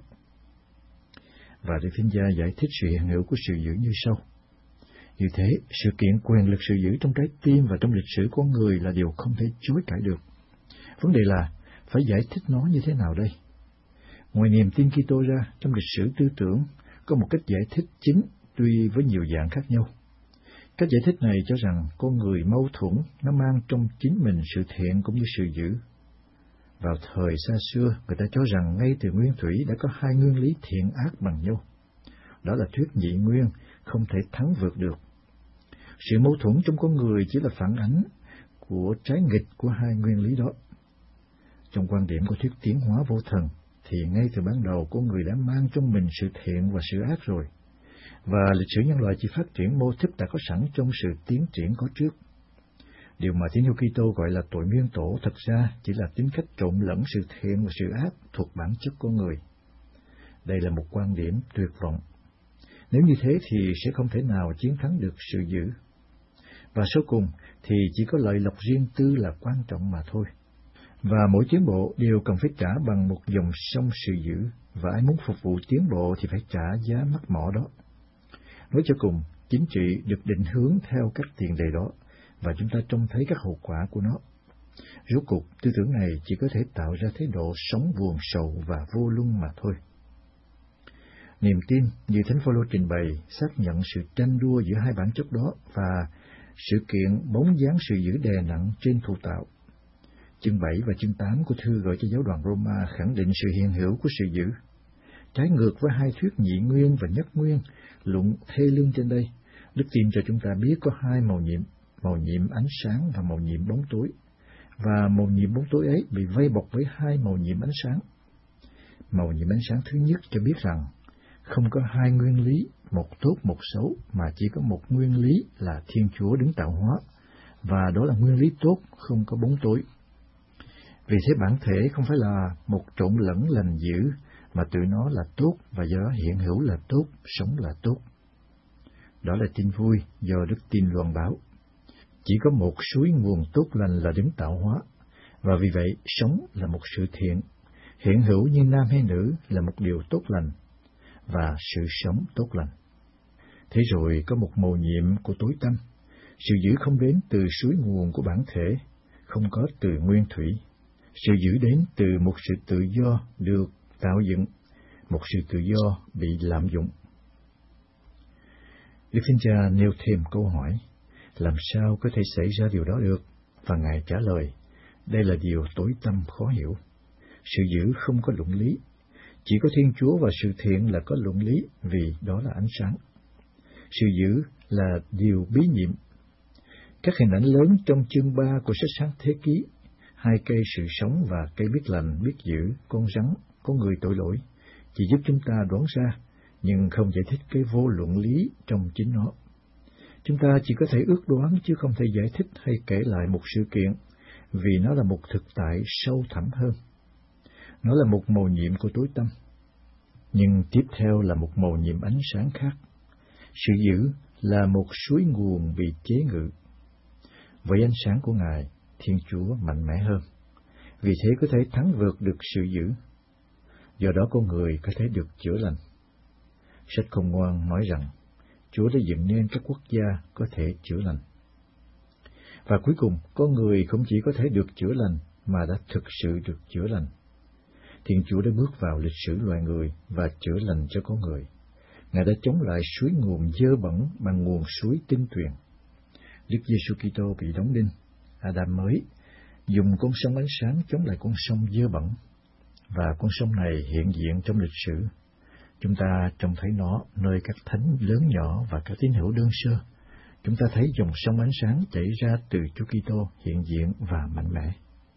Speaker 2: Và để phiên gia giải thích sự hiện hữu của sự dữ như sau. Như thế, sự kiện quyền lực sự dữ trong trái tim và trong lịch sử con người là điều không thể chối cãi được. Vấn đề là phải giải thích nó như thế nào đây? Ngoài niềm tin Kitô ra, trong lịch sử tư tưởng có một cách giải thích chính, tuy với nhiều dạng khác nhau. Cách giải thích này cho rằng con người mâu thuẫn, nó mang trong chính mình sự thiện cũng như sự dữ. Vào thời xa xưa, người ta cho rằng ngay từ nguyên thủy đã có hai nguyên lý thiện ác bằng nhau. Đó là thuyết nhị nguyên, không thể thắng vượt được. Sự mâu thuẫn trong con người chỉ là phản ánh của trái nghịch của hai nguyên lý đó. Trong quan điểm của thuyết tiến hóa vô thần, thì ngay từ ban đầu con người đã mang trong mình sự thiện và sự ác rồi. Và lịch sử nhân loại chỉ phát triển mô thức đã có sẵn trong sự tiến triển có trước. Điều mà Tín hữu Kitô gọi là tội nguyên tổ thật ra chỉ là tính cách trộn lẫn sự thiện và sự ác thuộc bản chất con người. Đây là một quan điểm tuyệt vọng. Nếu như thế thì sẽ không thể nào chiến thắng được sự dữ. Và số cùng thì chỉ có lợi lộc riêng tư là quan trọng mà thôi. Và mỗi tiến bộ đều cần phải trả bằng một dòng sông sự dữ, và ai muốn phục vụ tiến bộ thì phải trả giá mắc mỏ đó. Nói cho cùng, chính trị được định hướng theo các tiền đề đó, và chúng ta trông thấy các hậu quả của nó. Rốt cuộc, tư tưởng này chỉ có thể tạo ra thái độ sống buồn sầu và vô luân mà thôi. Niềm tin, như Thánh Phaolô trình bày, xác nhận sự tranh đua giữa hai bản chất đó và sự kiện bóng dáng sự dữ đè nặng trên thụ tạo. Chương bảy và chương tám của thư gửi cho giáo đoàn Roma khẳng định sự hiện hữu của sự dữ. Trái ngược với hai thuyết nhị nguyên và nhất nguyên, luận thê lương trên đây, đức tin cho chúng ta biết có hai màu nhiệm, màu nhiệm ánh sáng và màu nhiệm bóng tối. Và màu nhiệm bóng tối ấy bị vây bọc với hai màu nhiệm ánh sáng. Màu nhiệm ánh sáng thứ nhất cho biết rằng không có hai nguyên lý, một tốt một xấu, mà chỉ có một nguyên lý là Thiên Chúa đứng tạo hóa, và đó là nguyên lý tốt, không có bóng tối. Vì thế bản thể không phải là một trộn lẫn lành dữ, mà tự nó là tốt và do đó hiện hữu là tốt, sống là tốt. Đó là tin vui do đức tin loan báo. Chỉ có một suối nguồn tốt lành là đứng tạo hóa, và vì vậy sống là một sự thiện, hiện hữu như nam hay nữ là một điều tốt lành, và sự sống tốt lành. Thế rồi có một mầu nhiệm của tối tăm, sự dữ không đến từ suối nguồn của bản thể, không có từ nguyên thủy. Sự dữ đến từ một sự tự do được tạo dựng, một sự tự do bị lạm dụng. Đức Thánh Cha nêu thêm câu hỏi, làm sao có thể xảy ra điều đó được? Và Ngài trả lời, đây là điều tối tăm khó hiểu. Sự dữ không có luận lý, chỉ có Thiên Chúa và sự thiện là có luận lý, vì đó là ánh sáng. Sự dữ là điều bí nhiệm. Các hình ảnh lớn trong chương ba của sách Sáng Thế Ký, hai cây sự sống và cây biết lành, biết dữ, con rắn, con người tội lỗi, chỉ giúp chúng ta đoán ra, nhưng không giải thích cái vô luận lý trong chính nó. Chúng ta chỉ có thể ước đoán chứ không thể giải thích hay kể lại một sự kiện, vì nó là một thực tại sâu thẳm hơn. Nó là một mầu nhiệm của tối tăm. Nhưng tiếp theo là một mầu nhiệm ánh sáng khác. Sự dữ là một suối nguồn bị chế ngự. Với ánh sáng của Ngài, Thiên Chúa mạnh mẽ hơn. Vì thế có thể thắng vượt được sự dữ. Do đó con người có thể được chữa lành. Sách Khôn Ngoan nói rằng, Chúa đã dựng nên các quốc gia có thể chữa lành. Và cuối cùng, con người không chỉ có thể được chữa lành, mà đã thực sự được chữa lành. Thiên Chúa đã bước vào lịch sử loài người và chữa lành cho con người. Ngài đã chống lại suối nguồn dơ bẩn bằng nguồn suối tinh tuyền. Đức Giêsu Kitô bị đóng đinh, Adam mới dùng con sông ánh sáng chống lại con sông dơ bẩn, và con sông này hiện diện trong lịch sử. Chúng ta trông thấy nó nơi các thánh lớn nhỏ và các tín hữu đơn sơ. Chúng ta thấy dòng sông ánh sáng chảy ra từ Chúa Kitô hiện diện và mạnh mẽ.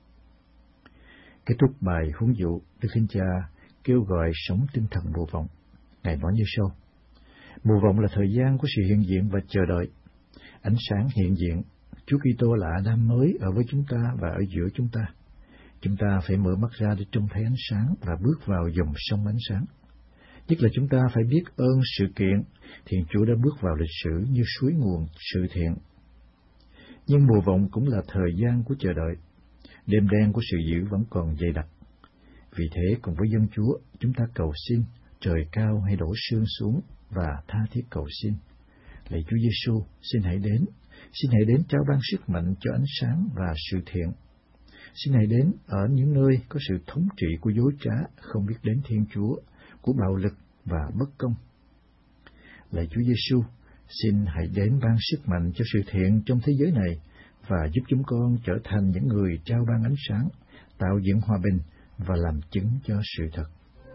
Speaker 2: Kết thúc bài huấn dụ, Đức Thánh Cha kêu gọi sống tinh thần mùa vọng. Ngài nói như sau: mùa vọng là thời gian của sự hiện diện và chờ đợi. Ánh sáng hiện diện, Chúa Kitô là Adam mới ở với chúng ta và ở giữa chúng ta. Chúng ta phải mở mắt ra để trông thấy ánh sáng và bước vào dòng sông ánh sáng. Nhất là chúng ta phải biết ơn sự kiện Thiên Chúa đã bước vào lịch sử như suối nguồn sự thiện. Nhưng mùa vọng cũng là thời gian của chờ đợi. Đêm đen của sự dữ vẫn còn dày đặc. Vì thế, cùng với dân Chúa, chúng ta cầu xin trời cao hãy đổ sương xuống và tha thiết cầu xin. Lạy Chúa Giêsu, xin hãy đến, xin hãy đến trao ban sức mạnh cho ánh sáng và sự thiện. Xin hãy đến ở những nơi có sự thống trị của dối trá, không biết đến Thiên Chúa, của bạo lực và bất công. Lạy Chúa Giêsu, xin hãy đến ban sức mạnh cho sự thiện trong thế giới này và giúp chúng con trở thành những người trao ban ánh sáng, tạo dựng hòa bình và làm chứng cho sự thật.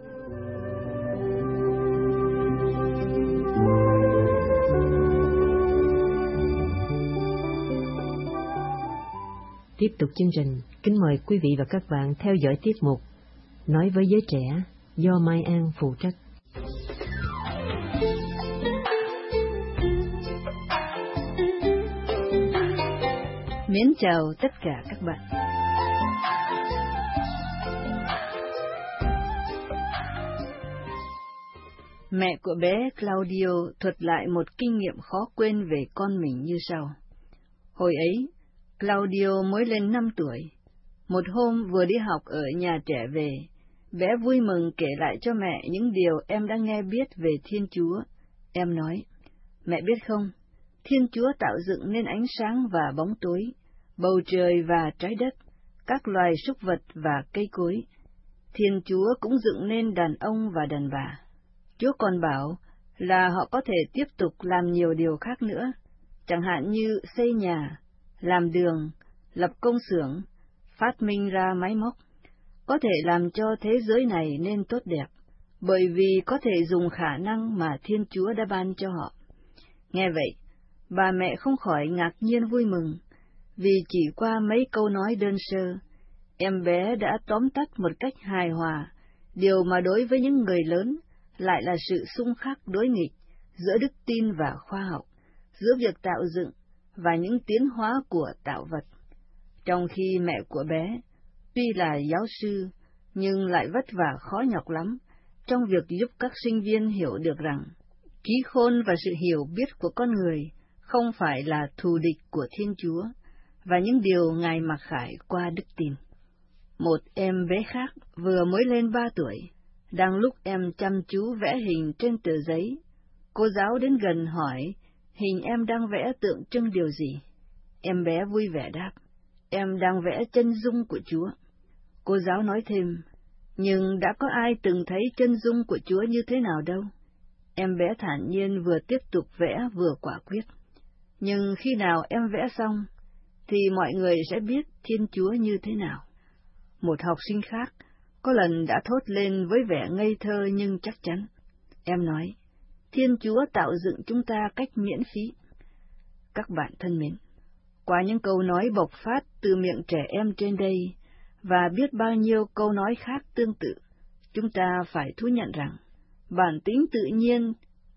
Speaker 1: Tiếp tục chương trình, kính mời quý vị và các bạn theo dõi tiết mục Nói với giới trẻ do Mai An phụ trách.
Speaker 3: Mến chào tất cả các bạn. Mẹ của bé Claudio thuật lại một kinh nghiệm khó quên về con mình như sau. Hồi ấy, Claudio mới lên năm tuổi. Một hôm vừa đi học ở nhà trẻ về, bé vui mừng kể lại cho mẹ những điều em đã nghe biết về Thiên Chúa. Em nói, mẹ biết không, Thiên Chúa tạo dựng nên ánh sáng và bóng tối, bầu trời và trái đất, các loài súc vật và cây cối. Thiên Chúa cũng dựng nên đàn ông và đàn bà. Chúa còn bảo là họ có thể tiếp tục làm nhiều điều khác nữa, chẳng hạn như xây nhà, làm đường, lập công xưởng, phát minh ra máy móc, có thể làm cho thế giới này nên tốt đẹp, bởi vì có thể dùng khả năng mà Thiên Chúa đã ban cho họ. Nghe vậy, bà mẹ không khỏi ngạc nhiên vui mừng, vì chỉ qua mấy câu nói đơn sơ, em bé đã tóm tắt một cách hài hòa, điều mà đối với những người lớn lại là sự xung khắc đối nghịch giữa đức tin và khoa học, giữa việc tạo dựng và những tiến hóa của tạo vật. Trong khi mẹ của bé, tuy là giáo sư, nhưng lại vất vả khó nhọc lắm trong việc giúp các sinh viên hiểu được rằng trí khôn và sự hiểu biết của con người không phải là thù địch của Thiên Chúa, và những điều Ngài mặc khải qua đức tin. Một em bé khác vừa mới lên ba tuổi, đang lúc em chăm chú vẽ hình trên tờ giấy, cô giáo đến gần hỏi hình em đang vẽ tượng trưng điều gì. Em bé vui vẻ đáp, em đang vẽ chân dung của Chúa. Cô giáo nói thêm, nhưng đã có ai từng thấy chân dung của Chúa như thế nào đâu. Em bé thản nhiên vừa tiếp tục vẽ vừa quả quyết. Nhưng khi nào em vẽ xong, thì mọi người sẽ biết Thiên Chúa như thế nào. Một học sinh khác có lần đã thốt lên với vẻ ngây thơ nhưng chắc chắn. Em nói, Thiên Chúa tạo dựng chúng ta cách miễn phí. Các bạn thân mến, qua những câu nói bộc phát từ miệng trẻ em trên đây, và biết bao nhiêu câu nói khác tương tự, chúng ta phải thú nhận rằng, bản tính tự nhiên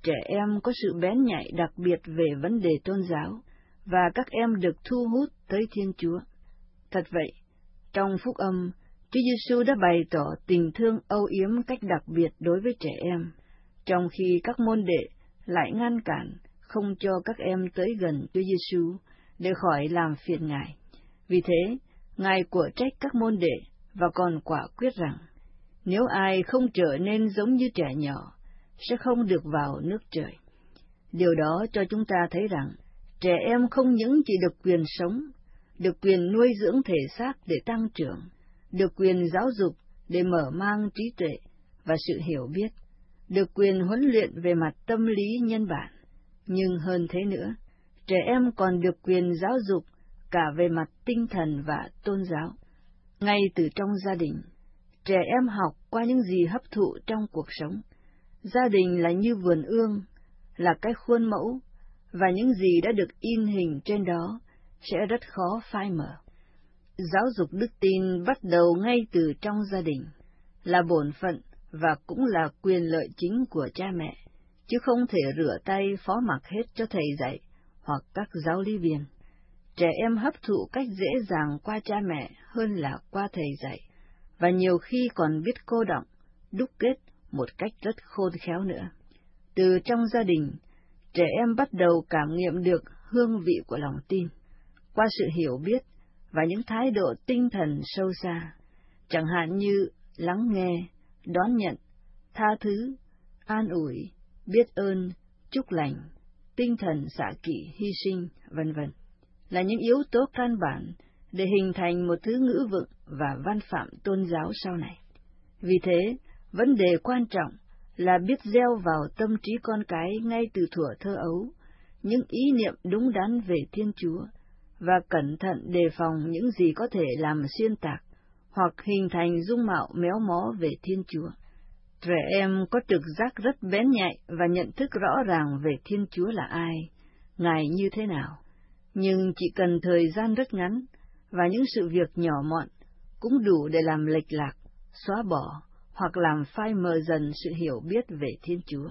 Speaker 3: trẻ em có sự bén nhạy đặc biệt về vấn đề tôn giáo, và các em được thu hút tới Thiên Chúa. Thật vậy, trong Phúc Âm, Chúa Giêsu đã bày tỏ tình thương âu yếm cách đặc biệt đối với trẻ em, trong khi các môn đệ lại ngăn cản không cho các em tới gần Chúa Giêsu để khỏi làm phiền Ngài. Vì thế, Ngài của trách các môn đệ và còn quả quyết rằng, nếu ai không trở nên giống như trẻ nhỏ, sẽ không được vào nước trời. Điều đó cho chúng ta thấy rằng, trẻ em không những chỉ được quyền sống, được quyền nuôi dưỡng thể xác để tăng trưởng, được quyền giáo dục để mở mang trí tuệ và sự hiểu biết, được quyền huấn luyện về mặt tâm lý nhân bản, nhưng hơn thế nữa, trẻ em còn được quyền giáo dục cả về mặt tinh thần và tôn giáo. Ngay từ trong gia đình, trẻ em học qua những gì hấp thụ trong cuộc sống. Gia đình là như vườn ương, là cái khuôn mẫu, và những gì đã được in hình trên đó sẽ rất khó phai mờ. Giáo dục đức tin bắt đầu ngay từ trong gia đình, là bổn phận và cũng là quyền lợi chính của cha mẹ, chứ không thể rửa tay phó mặc hết cho thầy dạy hoặc các giáo lý viên. Trẻ em hấp thụ cách dễ dàng qua cha mẹ hơn là qua thầy dạy, và nhiều khi còn biết cô đọng, đúc kết một cách rất khôn khéo nữa. Từ trong gia đình, trẻ em bắt đầu cảm nghiệm được hương vị của lòng tin, qua sự hiểu biết và những thái độ tinh thần sâu xa, chẳng hạn như lắng nghe, đón nhận, tha thứ, an ủi, biết ơn, chúc lành, tinh thần xả kỵ, hy sinh, vân vân, là những yếu tố căn bản để hình thành một thứ ngữ vựng và văn phạm tôn giáo sau này. Vì thế, vấn đề quan trọng là biết gieo vào tâm trí con cái ngay từ thuở thơ ấu những ý niệm đúng đắn về Thiên Chúa, và cẩn thận đề phòng những gì có thể làm xuyên tạc hoặc hình thành dung mạo méo mó về Thiên Chúa. Trẻ em có trực giác rất bén nhạy và nhận thức rõ ràng về Thiên Chúa là ai, Ngài như thế nào, nhưng chỉ cần thời gian rất ngắn và những sự việc nhỏ mọn cũng đủ để làm lệch lạc, xóa bỏ hoặc làm phai mờ dần sự hiểu biết về Thiên Chúa.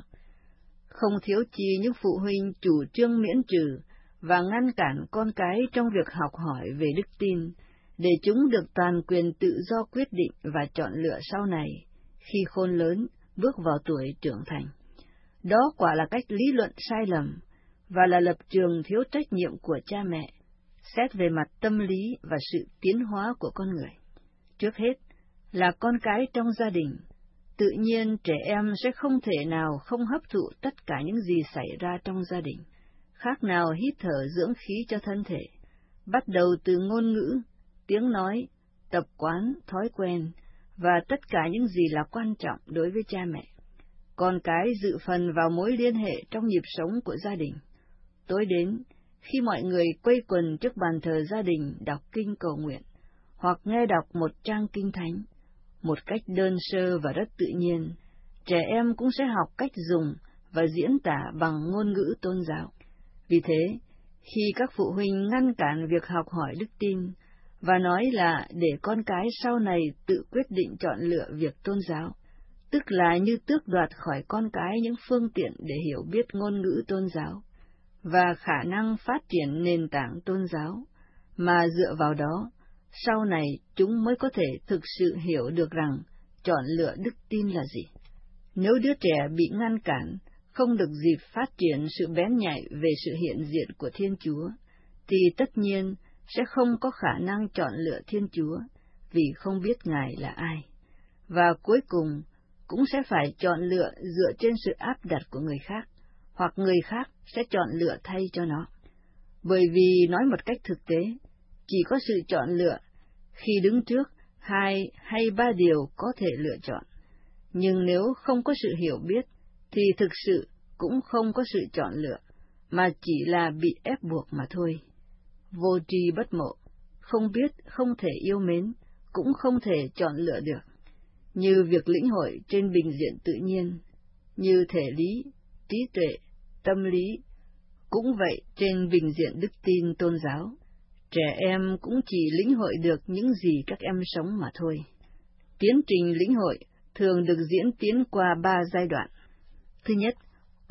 Speaker 3: Không thiếu chi những phụ huynh chủ trương miễn trừ và ngăn cản con cái trong việc học hỏi về đức tin, để chúng được toàn quyền tự do quyết định và chọn lựa sau này, khi khôn lớn, bước vào tuổi trưởng thành. Đó quả là cách lý luận sai lầm, và là lập trường thiếu trách nhiệm của cha mẹ, xét về mặt tâm lý và sự tiến hóa của con người. Trước hết, là con cái trong gia đình, tự nhiên trẻ em sẽ không thể nào không hấp thụ tất cả những gì xảy ra trong gia đình, khác nào hít thở dưỡng khí cho thân thể, bắt đầu từ ngôn ngữ, tiếng nói, tập quán, thói quen, và tất cả những gì là quan trọng đối với cha mẹ. Con cái dự phần vào mối liên hệ trong nhịp sống của gia đình. Tối đến, khi mọi người quây quần trước bàn thờ gia đình đọc kinh cầu nguyện, hoặc nghe đọc một trang kinh thánh, một cách đơn sơ và rất tự nhiên, trẻ em cũng sẽ học cách dùng và diễn tả bằng ngôn ngữ tôn giáo. Vì thế, khi các phụ huynh ngăn cản việc học hỏi đức tin, và nói là để con cái sau này tự quyết định chọn lựa việc tôn giáo, tức là như tước đoạt khỏi con cái những phương tiện để hiểu biết ngôn ngữ tôn giáo, và khả năng phát triển nền tảng tôn giáo, mà dựa vào đó, sau này chúng mới có thể thực sự hiểu được rằng chọn lựa đức tin là gì. Nếu đứa trẻ bị ngăn cản, không được dịp phát triển sự bén nhạy về sự hiện diện của Thiên Chúa, thì tất nhiên sẽ không có khả năng chọn lựa Thiên Chúa, vì không biết Ngài là ai. Và cuối cùng, cũng sẽ phải chọn lựa dựa trên sự áp đặt của người khác, hoặc người khác sẽ chọn lựa thay cho nó. Bởi vì, nói một cách thực tế, chỉ có sự chọn lựa khi đứng trước hai hay ba điều có thể lựa chọn. Nhưng nếu không có sự hiểu biết, thì thực sự cũng không có sự chọn lựa, mà chỉ là bị ép buộc mà thôi. Vô tri bất mộ, không biết, không thể yêu mến, cũng không thể chọn lựa được. Như việc lĩnh hội trên bình diện tự nhiên, như thể lý, trí tuệ, tâm lý, cũng vậy trên bình diện đức tin tôn giáo. Trẻ em cũng chỉ lĩnh hội được những gì các em sống mà thôi. Tiến trình lĩnh hội thường được diễn tiến qua ba giai đoạn. Thứ nhất,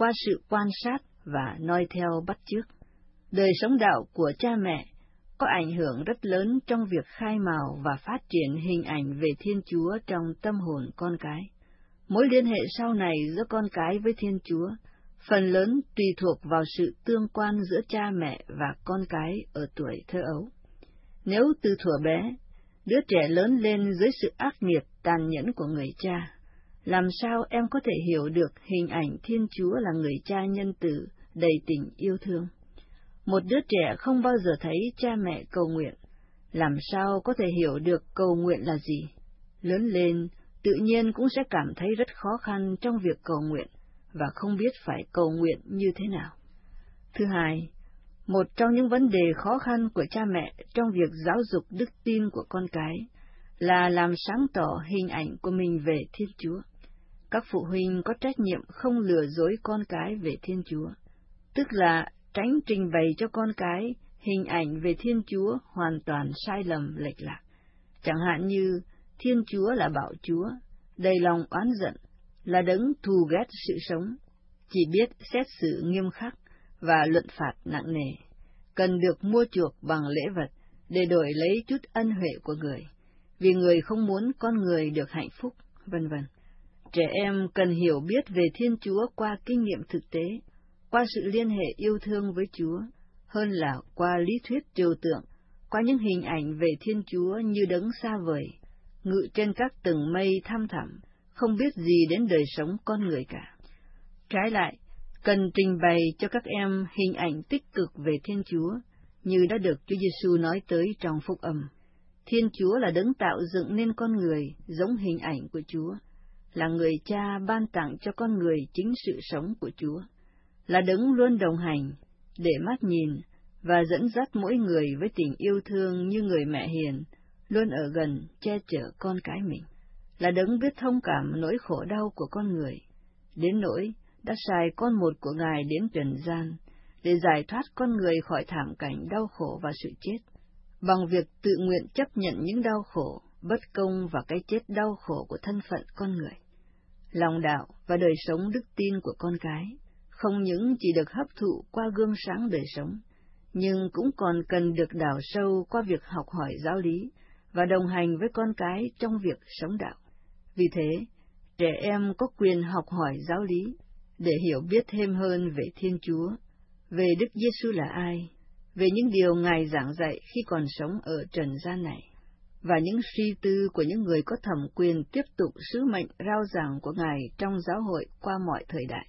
Speaker 3: qua sự quan sát và noi theo bắt chước. Đời sống đạo của cha mẹ có ảnh hưởng rất lớn trong việc khai mào và phát triển hình ảnh về Thiên Chúa trong tâm hồn con cái. Mối liên hệ sau này giữa con cái với Thiên Chúa phần lớn tùy thuộc vào sự tương quan giữa cha mẹ và con cái ở tuổi thơ ấu. Nếu từ thuở bé, đứa trẻ lớn lên dưới sự ác nghiệt tàn nhẫn của người cha, làm sao em có thể hiểu được hình ảnh Thiên Chúa là người cha nhân từ, đầy tình yêu thương? Một đứa trẻ không bao giờ thấy cha mẹ cầu nguyện, làm sao có thể hiểu được cầu nguyện là gì? Lớn lên, tự nhiên cũng sẽ cảm thấy rất khó khăn trong việc cầu nguyện, và không biết phải cầu nguyện như thế nào. Thứ hai, một trong những vấn đề khó khăn của cha mẹ trong việc giáo dục đức tin của con cái là làm sáng tỏ hình ảnh của mình về Thiên Chúa. Các phụ huynh có trách nhiệm không lừa dối con cái về Thiên Chúa, tức là tránh trình bày cho con cái hình ảnh về Thiên Chúa hoàn toàn sai lầm lệch lạc. Chẳng hạn như Thiên Chúa là bạo Chúa, đầy lòng oán giận, là đấng thù ghét sự sống, chỉ biết xét xử nghiêm khắc và luận phạt nặng nề, cần được mua chuộc bằng lễ vật để đổi lấy chút ân huệ của người, vì người không muốn con người được hạnh phúc, vân vân. Trẻ em cần hiểu biết về Thiên Chúa qua kinh nghiệm thực tế, qua sự liên hệ yêu thương với Chúa, hơn là qua lý thuyết trừu tượng, qua những hình ảnh về Thiên Chúa như đấng xa vời, ngự trên các tầng mây thăm thẳm, không biết gì đến đời sống con người cả. Trái lại, cần trình bày cho các em hình ảnh tích cực về Thiên Chúa, như đã được Chúa Giêsu nói tới trong Phúc Âm. Thiên Chúa là đấng tạo dựng nên con người giống hình ảnh của Chúa, là người cha ban tặng cho con người chính sự sống của Chúa, là đấng luôn đồng hành, để mắt nhìn và dẫn dắt mỗi người với tình yêu thương như người mẹ hiền, luôn ở gần che chở con cái mình, là đấng biết thông cảm nỗi khổ đau của con người, đến nỗi đã sai con một của Ngài đến trần gian để giải thoát con người khỏi thảm cảnh đau khổ và sự chết, bằng việc tự nguyện chấp nhận những đau khổ, bất công và cái chết đau khổ của thân phận con người. Lòng đạo và đời sống đức tin của con cái không những chỉ được hấp thụ qua gương sáng đời sống, nhưng cũng còn cần được đào sâu qua việc học hỏi giáo lý và đồng hành với con cái trong việc sống đạo. Vì thế, trẻ em có quyền học hỏi giáo lý để hiểu biết thêm hơn về Thiên Chúa, về Đức Giêsu là ai, về những điều Ngài giảng dạy khi còn sống ở trần gian này, và những suy tư của những người có thẩm quyền tiếp tục sứ mệnh rao giảng của Ngài trong giáo hội qua mọi thời đại.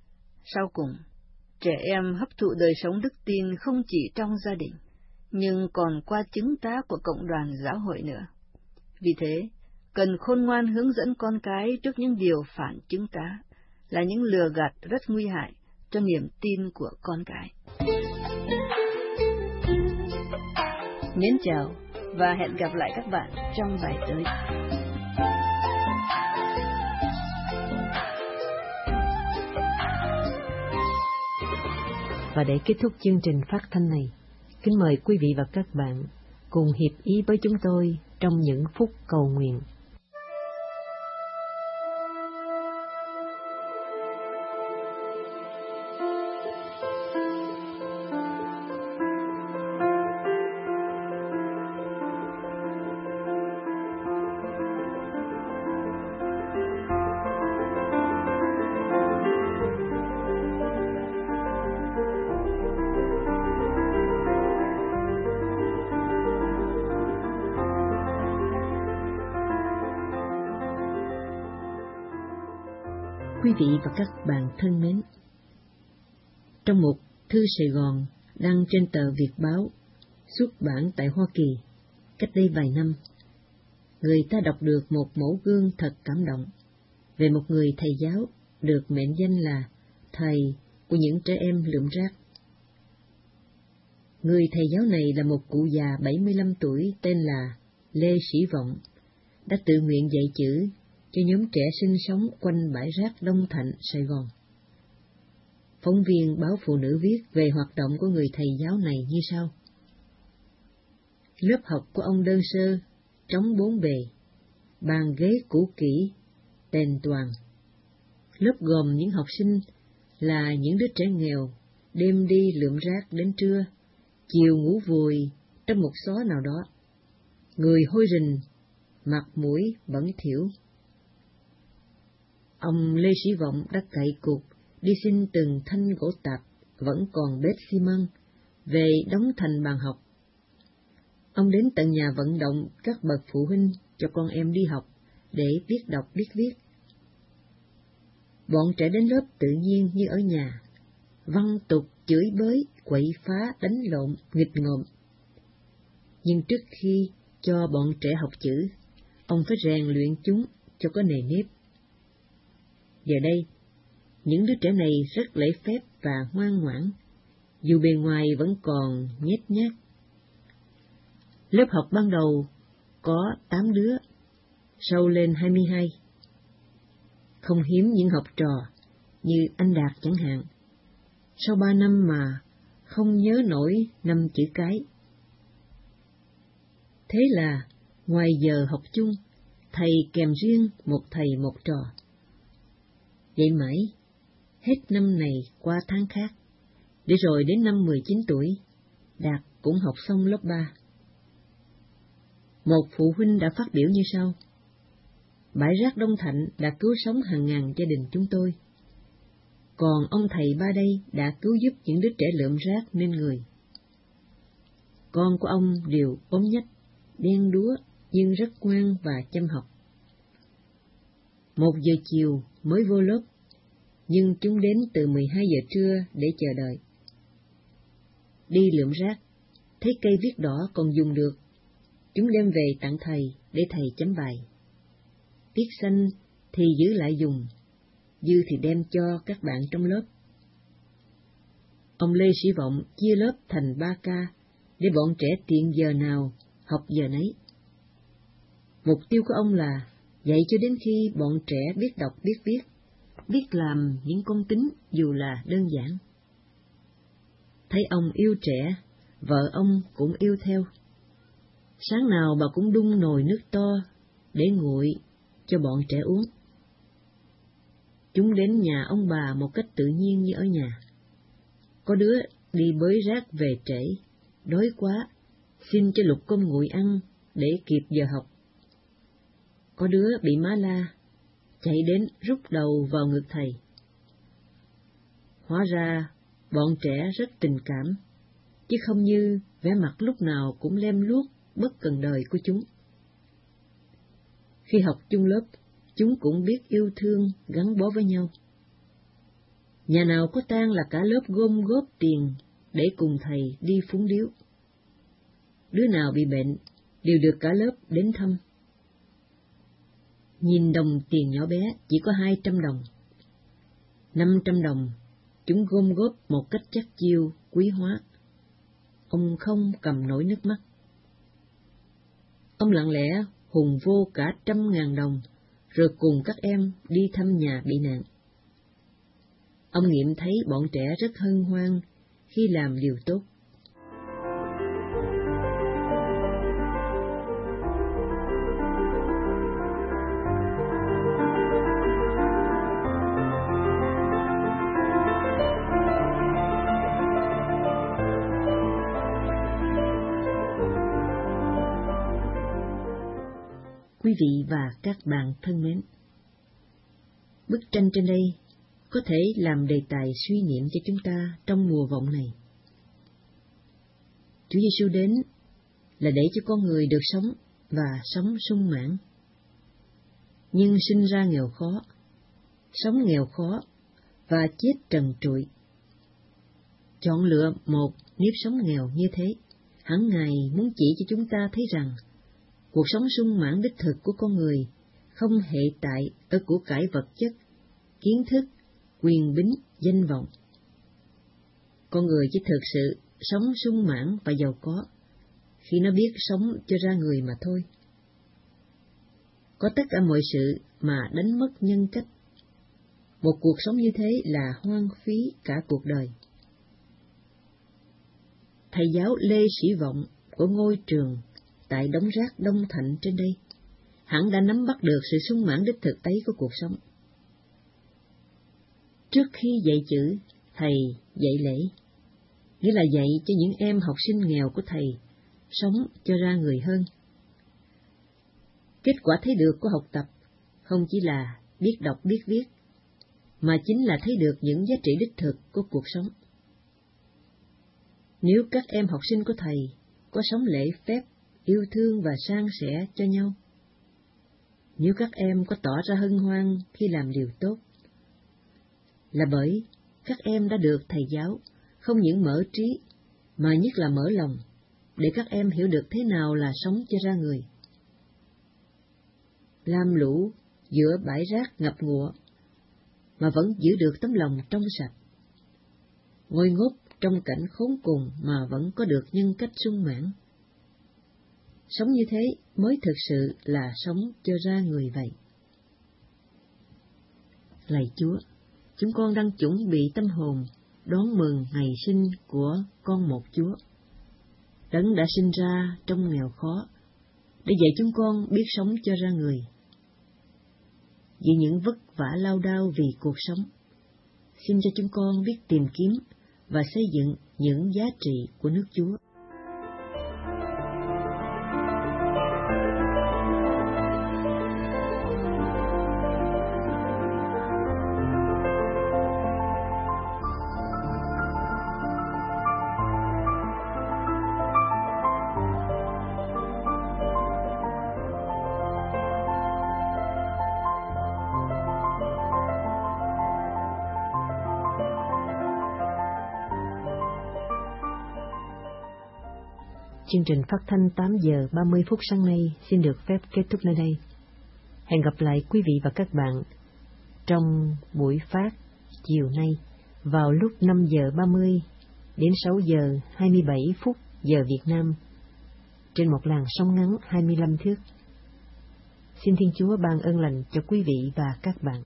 Speaker 3: Sau cùng, trẻ em hấp thụ đời sống đức tin không chỉ trong gia đình, nhưng còn qua chứng tá của cộng đoàn giáo hội nữa. Vì thế, cần khôn ngoan hướng dẫn con cái trước những điều phản chứng tá, là những lừa gạt rất nguy hại cho niềm tin của con cái. Mến chào và hẹn gặp lại các bạn trong bài tới.
Speaker 1: Và để kết thúc chương trình phát thanh này, kính mời quý vị và các bạn cùng hiệp ý với chúng tôi trong những phút cầu nguyện. Quý vị và các bạn thân mến, trong một thư Sài Gòn đăng trên tờ Việt Báo xuất bản tại Hoa Kỳ cách đây vài năm, người ta đọc được một mẫu gương thật cảm động về một người thầy giáo được mệnh danh là thầy của những trẻ em lượm rác. Người thầy giáo này là một cụ già bảy mươi lăm tuổi tên là Lê Sĩ Vọng, đã tự nguyện dạy chữ cho nhóm trẻ sinh sống quanh bãi rác Đông Thạnh, Sài Gòn. Phóng viên báo Phụ Nữ viết về hoạt động của người thầy giáo này như sau. Lớp học của ông đơn sơ, trống bốn bề, bàn ghế cũ kỹ, đèn toàn. Lớp gồm những học sinh là những đứa trẻ nghèo, đêm đi lượm rác đến trưa, chiều ngủ vùi trong một xó nào đó, người hôi rình, mặt mũi bẩn thỉu. Ông Lê Sĩ Vọng đã cậy cụt đi xin từng thanh gỗ tạp vẫn còn bếp xi măng về đóng thành bàn học. Ông đến tận nhà vận động các bậc phụ huynh cho con em đi học để biết đọc biết viết. Bọn trẻ đến lớp tự nhiên như ở nhà, văn tục chửi bới, quậy phá, đánh lộn, nghịch ngợm. Nhưng trước khi cho bọn trẻ học chữ, ông phải rèn luyện chúng cho có nề nếp. Giờ đây, những đứa trẻ này rất lễ phép và ngoan ngoãn, dù bề ngoài vẫn còn nhét nhát. Lớp học ban đầu có tám đứa, sau lên hai mươi hai. Không hiếm những học trò như anh Đạt chẳng hạn, sau ba năm mà không nhớ nổi năm chữ cái. Thế là, ngoài giờ học chung, thầy kèm riêng một thầy một trò. Vậy mãi, hết năm này qua tháng khác, để rồi đến năm mười chín tuổi, Đạt cũng học xong lớp ba. Một phụ huynh đã phát biểu như sau: bãi rác Đông Thạnh đã cứu sống hàng ngàn gia đình chúng tôi, còn ông thầy ba đây đã cứu giúp những đứa trẻ lượm rác nên người. Con của ông đều ốm nhách, đen đúa nhưng rất ngoan và chăm học. Một giờ chiều mới vô lớp, nhưng chúng đến từ mười hai giờ trưa để chờ đợi. Đi lượm rác, thấy cây viết đỏ còn dùng được, chúng đem về tặng thầy để thầy chấm bài. Viết xanh thì giữ lại dùng, dư thì đem cho các bạn trong lớp. Ông Lê Sĩ Vọng chia lớp thành ba ca để bọn trẻ tiện giờ nào học giờ nấy. Mục tiêu của ông là dạy cho đến khi bọn trẻ biết đọc biết viết, biết làm những con tính dù là đơn giản. Thấy ông yêu trẻ, vợ ông cũng yêu theo. Sáng nào bà cũng đun nồi nước to để nguội cho bọn trẻ uống. Chúng đến nhà ông bà một cách tự nhiên như ở nhà. Có đứa đi bới rác về trễ, đói quá, xin cho lục cơm nguội ăn để kịp giờ học. Có đứa bị má la, chạy đến rút đầu vào ngực thầy. Hóa ra, bọn trẻ rất tình cảm, chứ không như vẻ mặt lúc nào cũng lem luốc bất cần đời của chúng. Khi học chung lớp, chúng cũng biết yêu thương, gắn bó với nhau. Nhà nào có tang là cả lớp gom góp tiền để cùng thầy đi phúng điếu. Đứa nào bị bệnh, đều được cả lớp đến thăm. Nhìn đồng tiền nhỏ bé chỉ có hai trăm đồng. Năm trăm đồng, chúng gom góp một cách chắc chiêu, quý hóa. Ông không cầm nổi nước mắt. Ông lặng lẽ hùng vô cả trăm ngàn đồng, rồi cùng các em đi thăm nhà bị nạn. Ông nghiệm thấy bọn trẻ rất hân hoan khi làm điều tốt. Quý vị và các bạn thân mến, bức tranh trên đây có thể làm đề tài suy niệm cho chúng ta trong mùa vọng này. Chúa Giêsu đến là để cho con người được sống và sống sung mãn. Nhưng sinh ra nghèo khó, sống nghèo khó và chết trần trụi. Chọn lựa một nếp sống nghèo như thế, hẳn Ngài muốn chỉ cho chúng ta thấy rằng cuộc sống sung mãn đích thực của con người không hệ tại ở của cải vật chất, kiến thức, quyền bính, danh vọng. Con người chỉ thực sự sống sung mãn và giàu có khi nó biết sống cho ra người mà thôi. Có tất cả mọi sự mà đánh mất nhân cách. Một cuộc sống như thế là hoang phí cả cuộc đời. Thầy giáo Lê Sĩ Vọng của ngôi trường tại đống rác Đông Thạnh trên đây hẳn đã nắm bắt được sự sung mãn đích thực ấy của cuộc sống. Trước khi dạy chữ, thầy dạy lễ, nghĩa là dạy cho những em học sinh nghèo của thầy sống cho ra người hơn. Kết quả thấy được của học tập không chỉ là biết đọc biết viết, mà chính là thấy được những giá trị đích thực của cuộc sống. Nếu các em học sinh của thầy có sống lễ phép, yêu thương và san sẻ cho nhau, nếu các em có tỏ ra hân hoan khi làm điều tốt, là bởi các em đã được thầy giáo không những mở trí, mà nhất là mở lòng, để các em hiểu được thế nào là sống cho ra người. Lam lũ giữa bãi rác ngập ngụa, mà vẫn giữ được tấm lòng trong sạch. Ngồi ngốc trong cảnh khốn cùng mà vẫn có được nhân cách sung mãn. Sống như thế mới thực sự là sống cho ra người vậy. Lạy Chúa, chúng con đang chuẩn bị tâm hồn đón mừng ngày sinh của con một Chúa, Đấng đã sinh ra trong nghèo khó, để dạy chúng con biết sống cho ra người. Vì những vất vả lao đao vì cuộc sống, xin cho chúng con biết tìm kiếm và xây dựng những giá trị của nước Chúa. Chương trình phát thanh tám giờ ba mươi phút sáng nay xin được phép kết thúc nơi đây. Hẹn gặp lại quý vị và các bạn trong buổi phát chiều nay vào lúc năm giờ ba mươi đến sáu giờ hai mươi bảy phút giờ Việt Nam trên một làn sóng ngắn hai mươi lăm thước. Xin Thiên Chúa ban ơn lành cho quý vị và các bạn.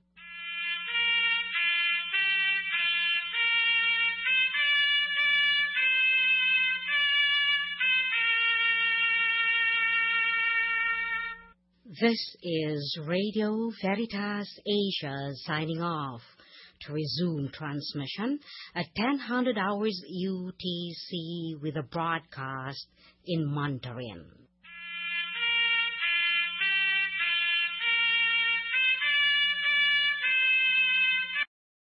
Speaker 4: This is Radio Veritas Asia signing off. To resume transmission at ten hundred hours U T C with a broadcast in Mandarin.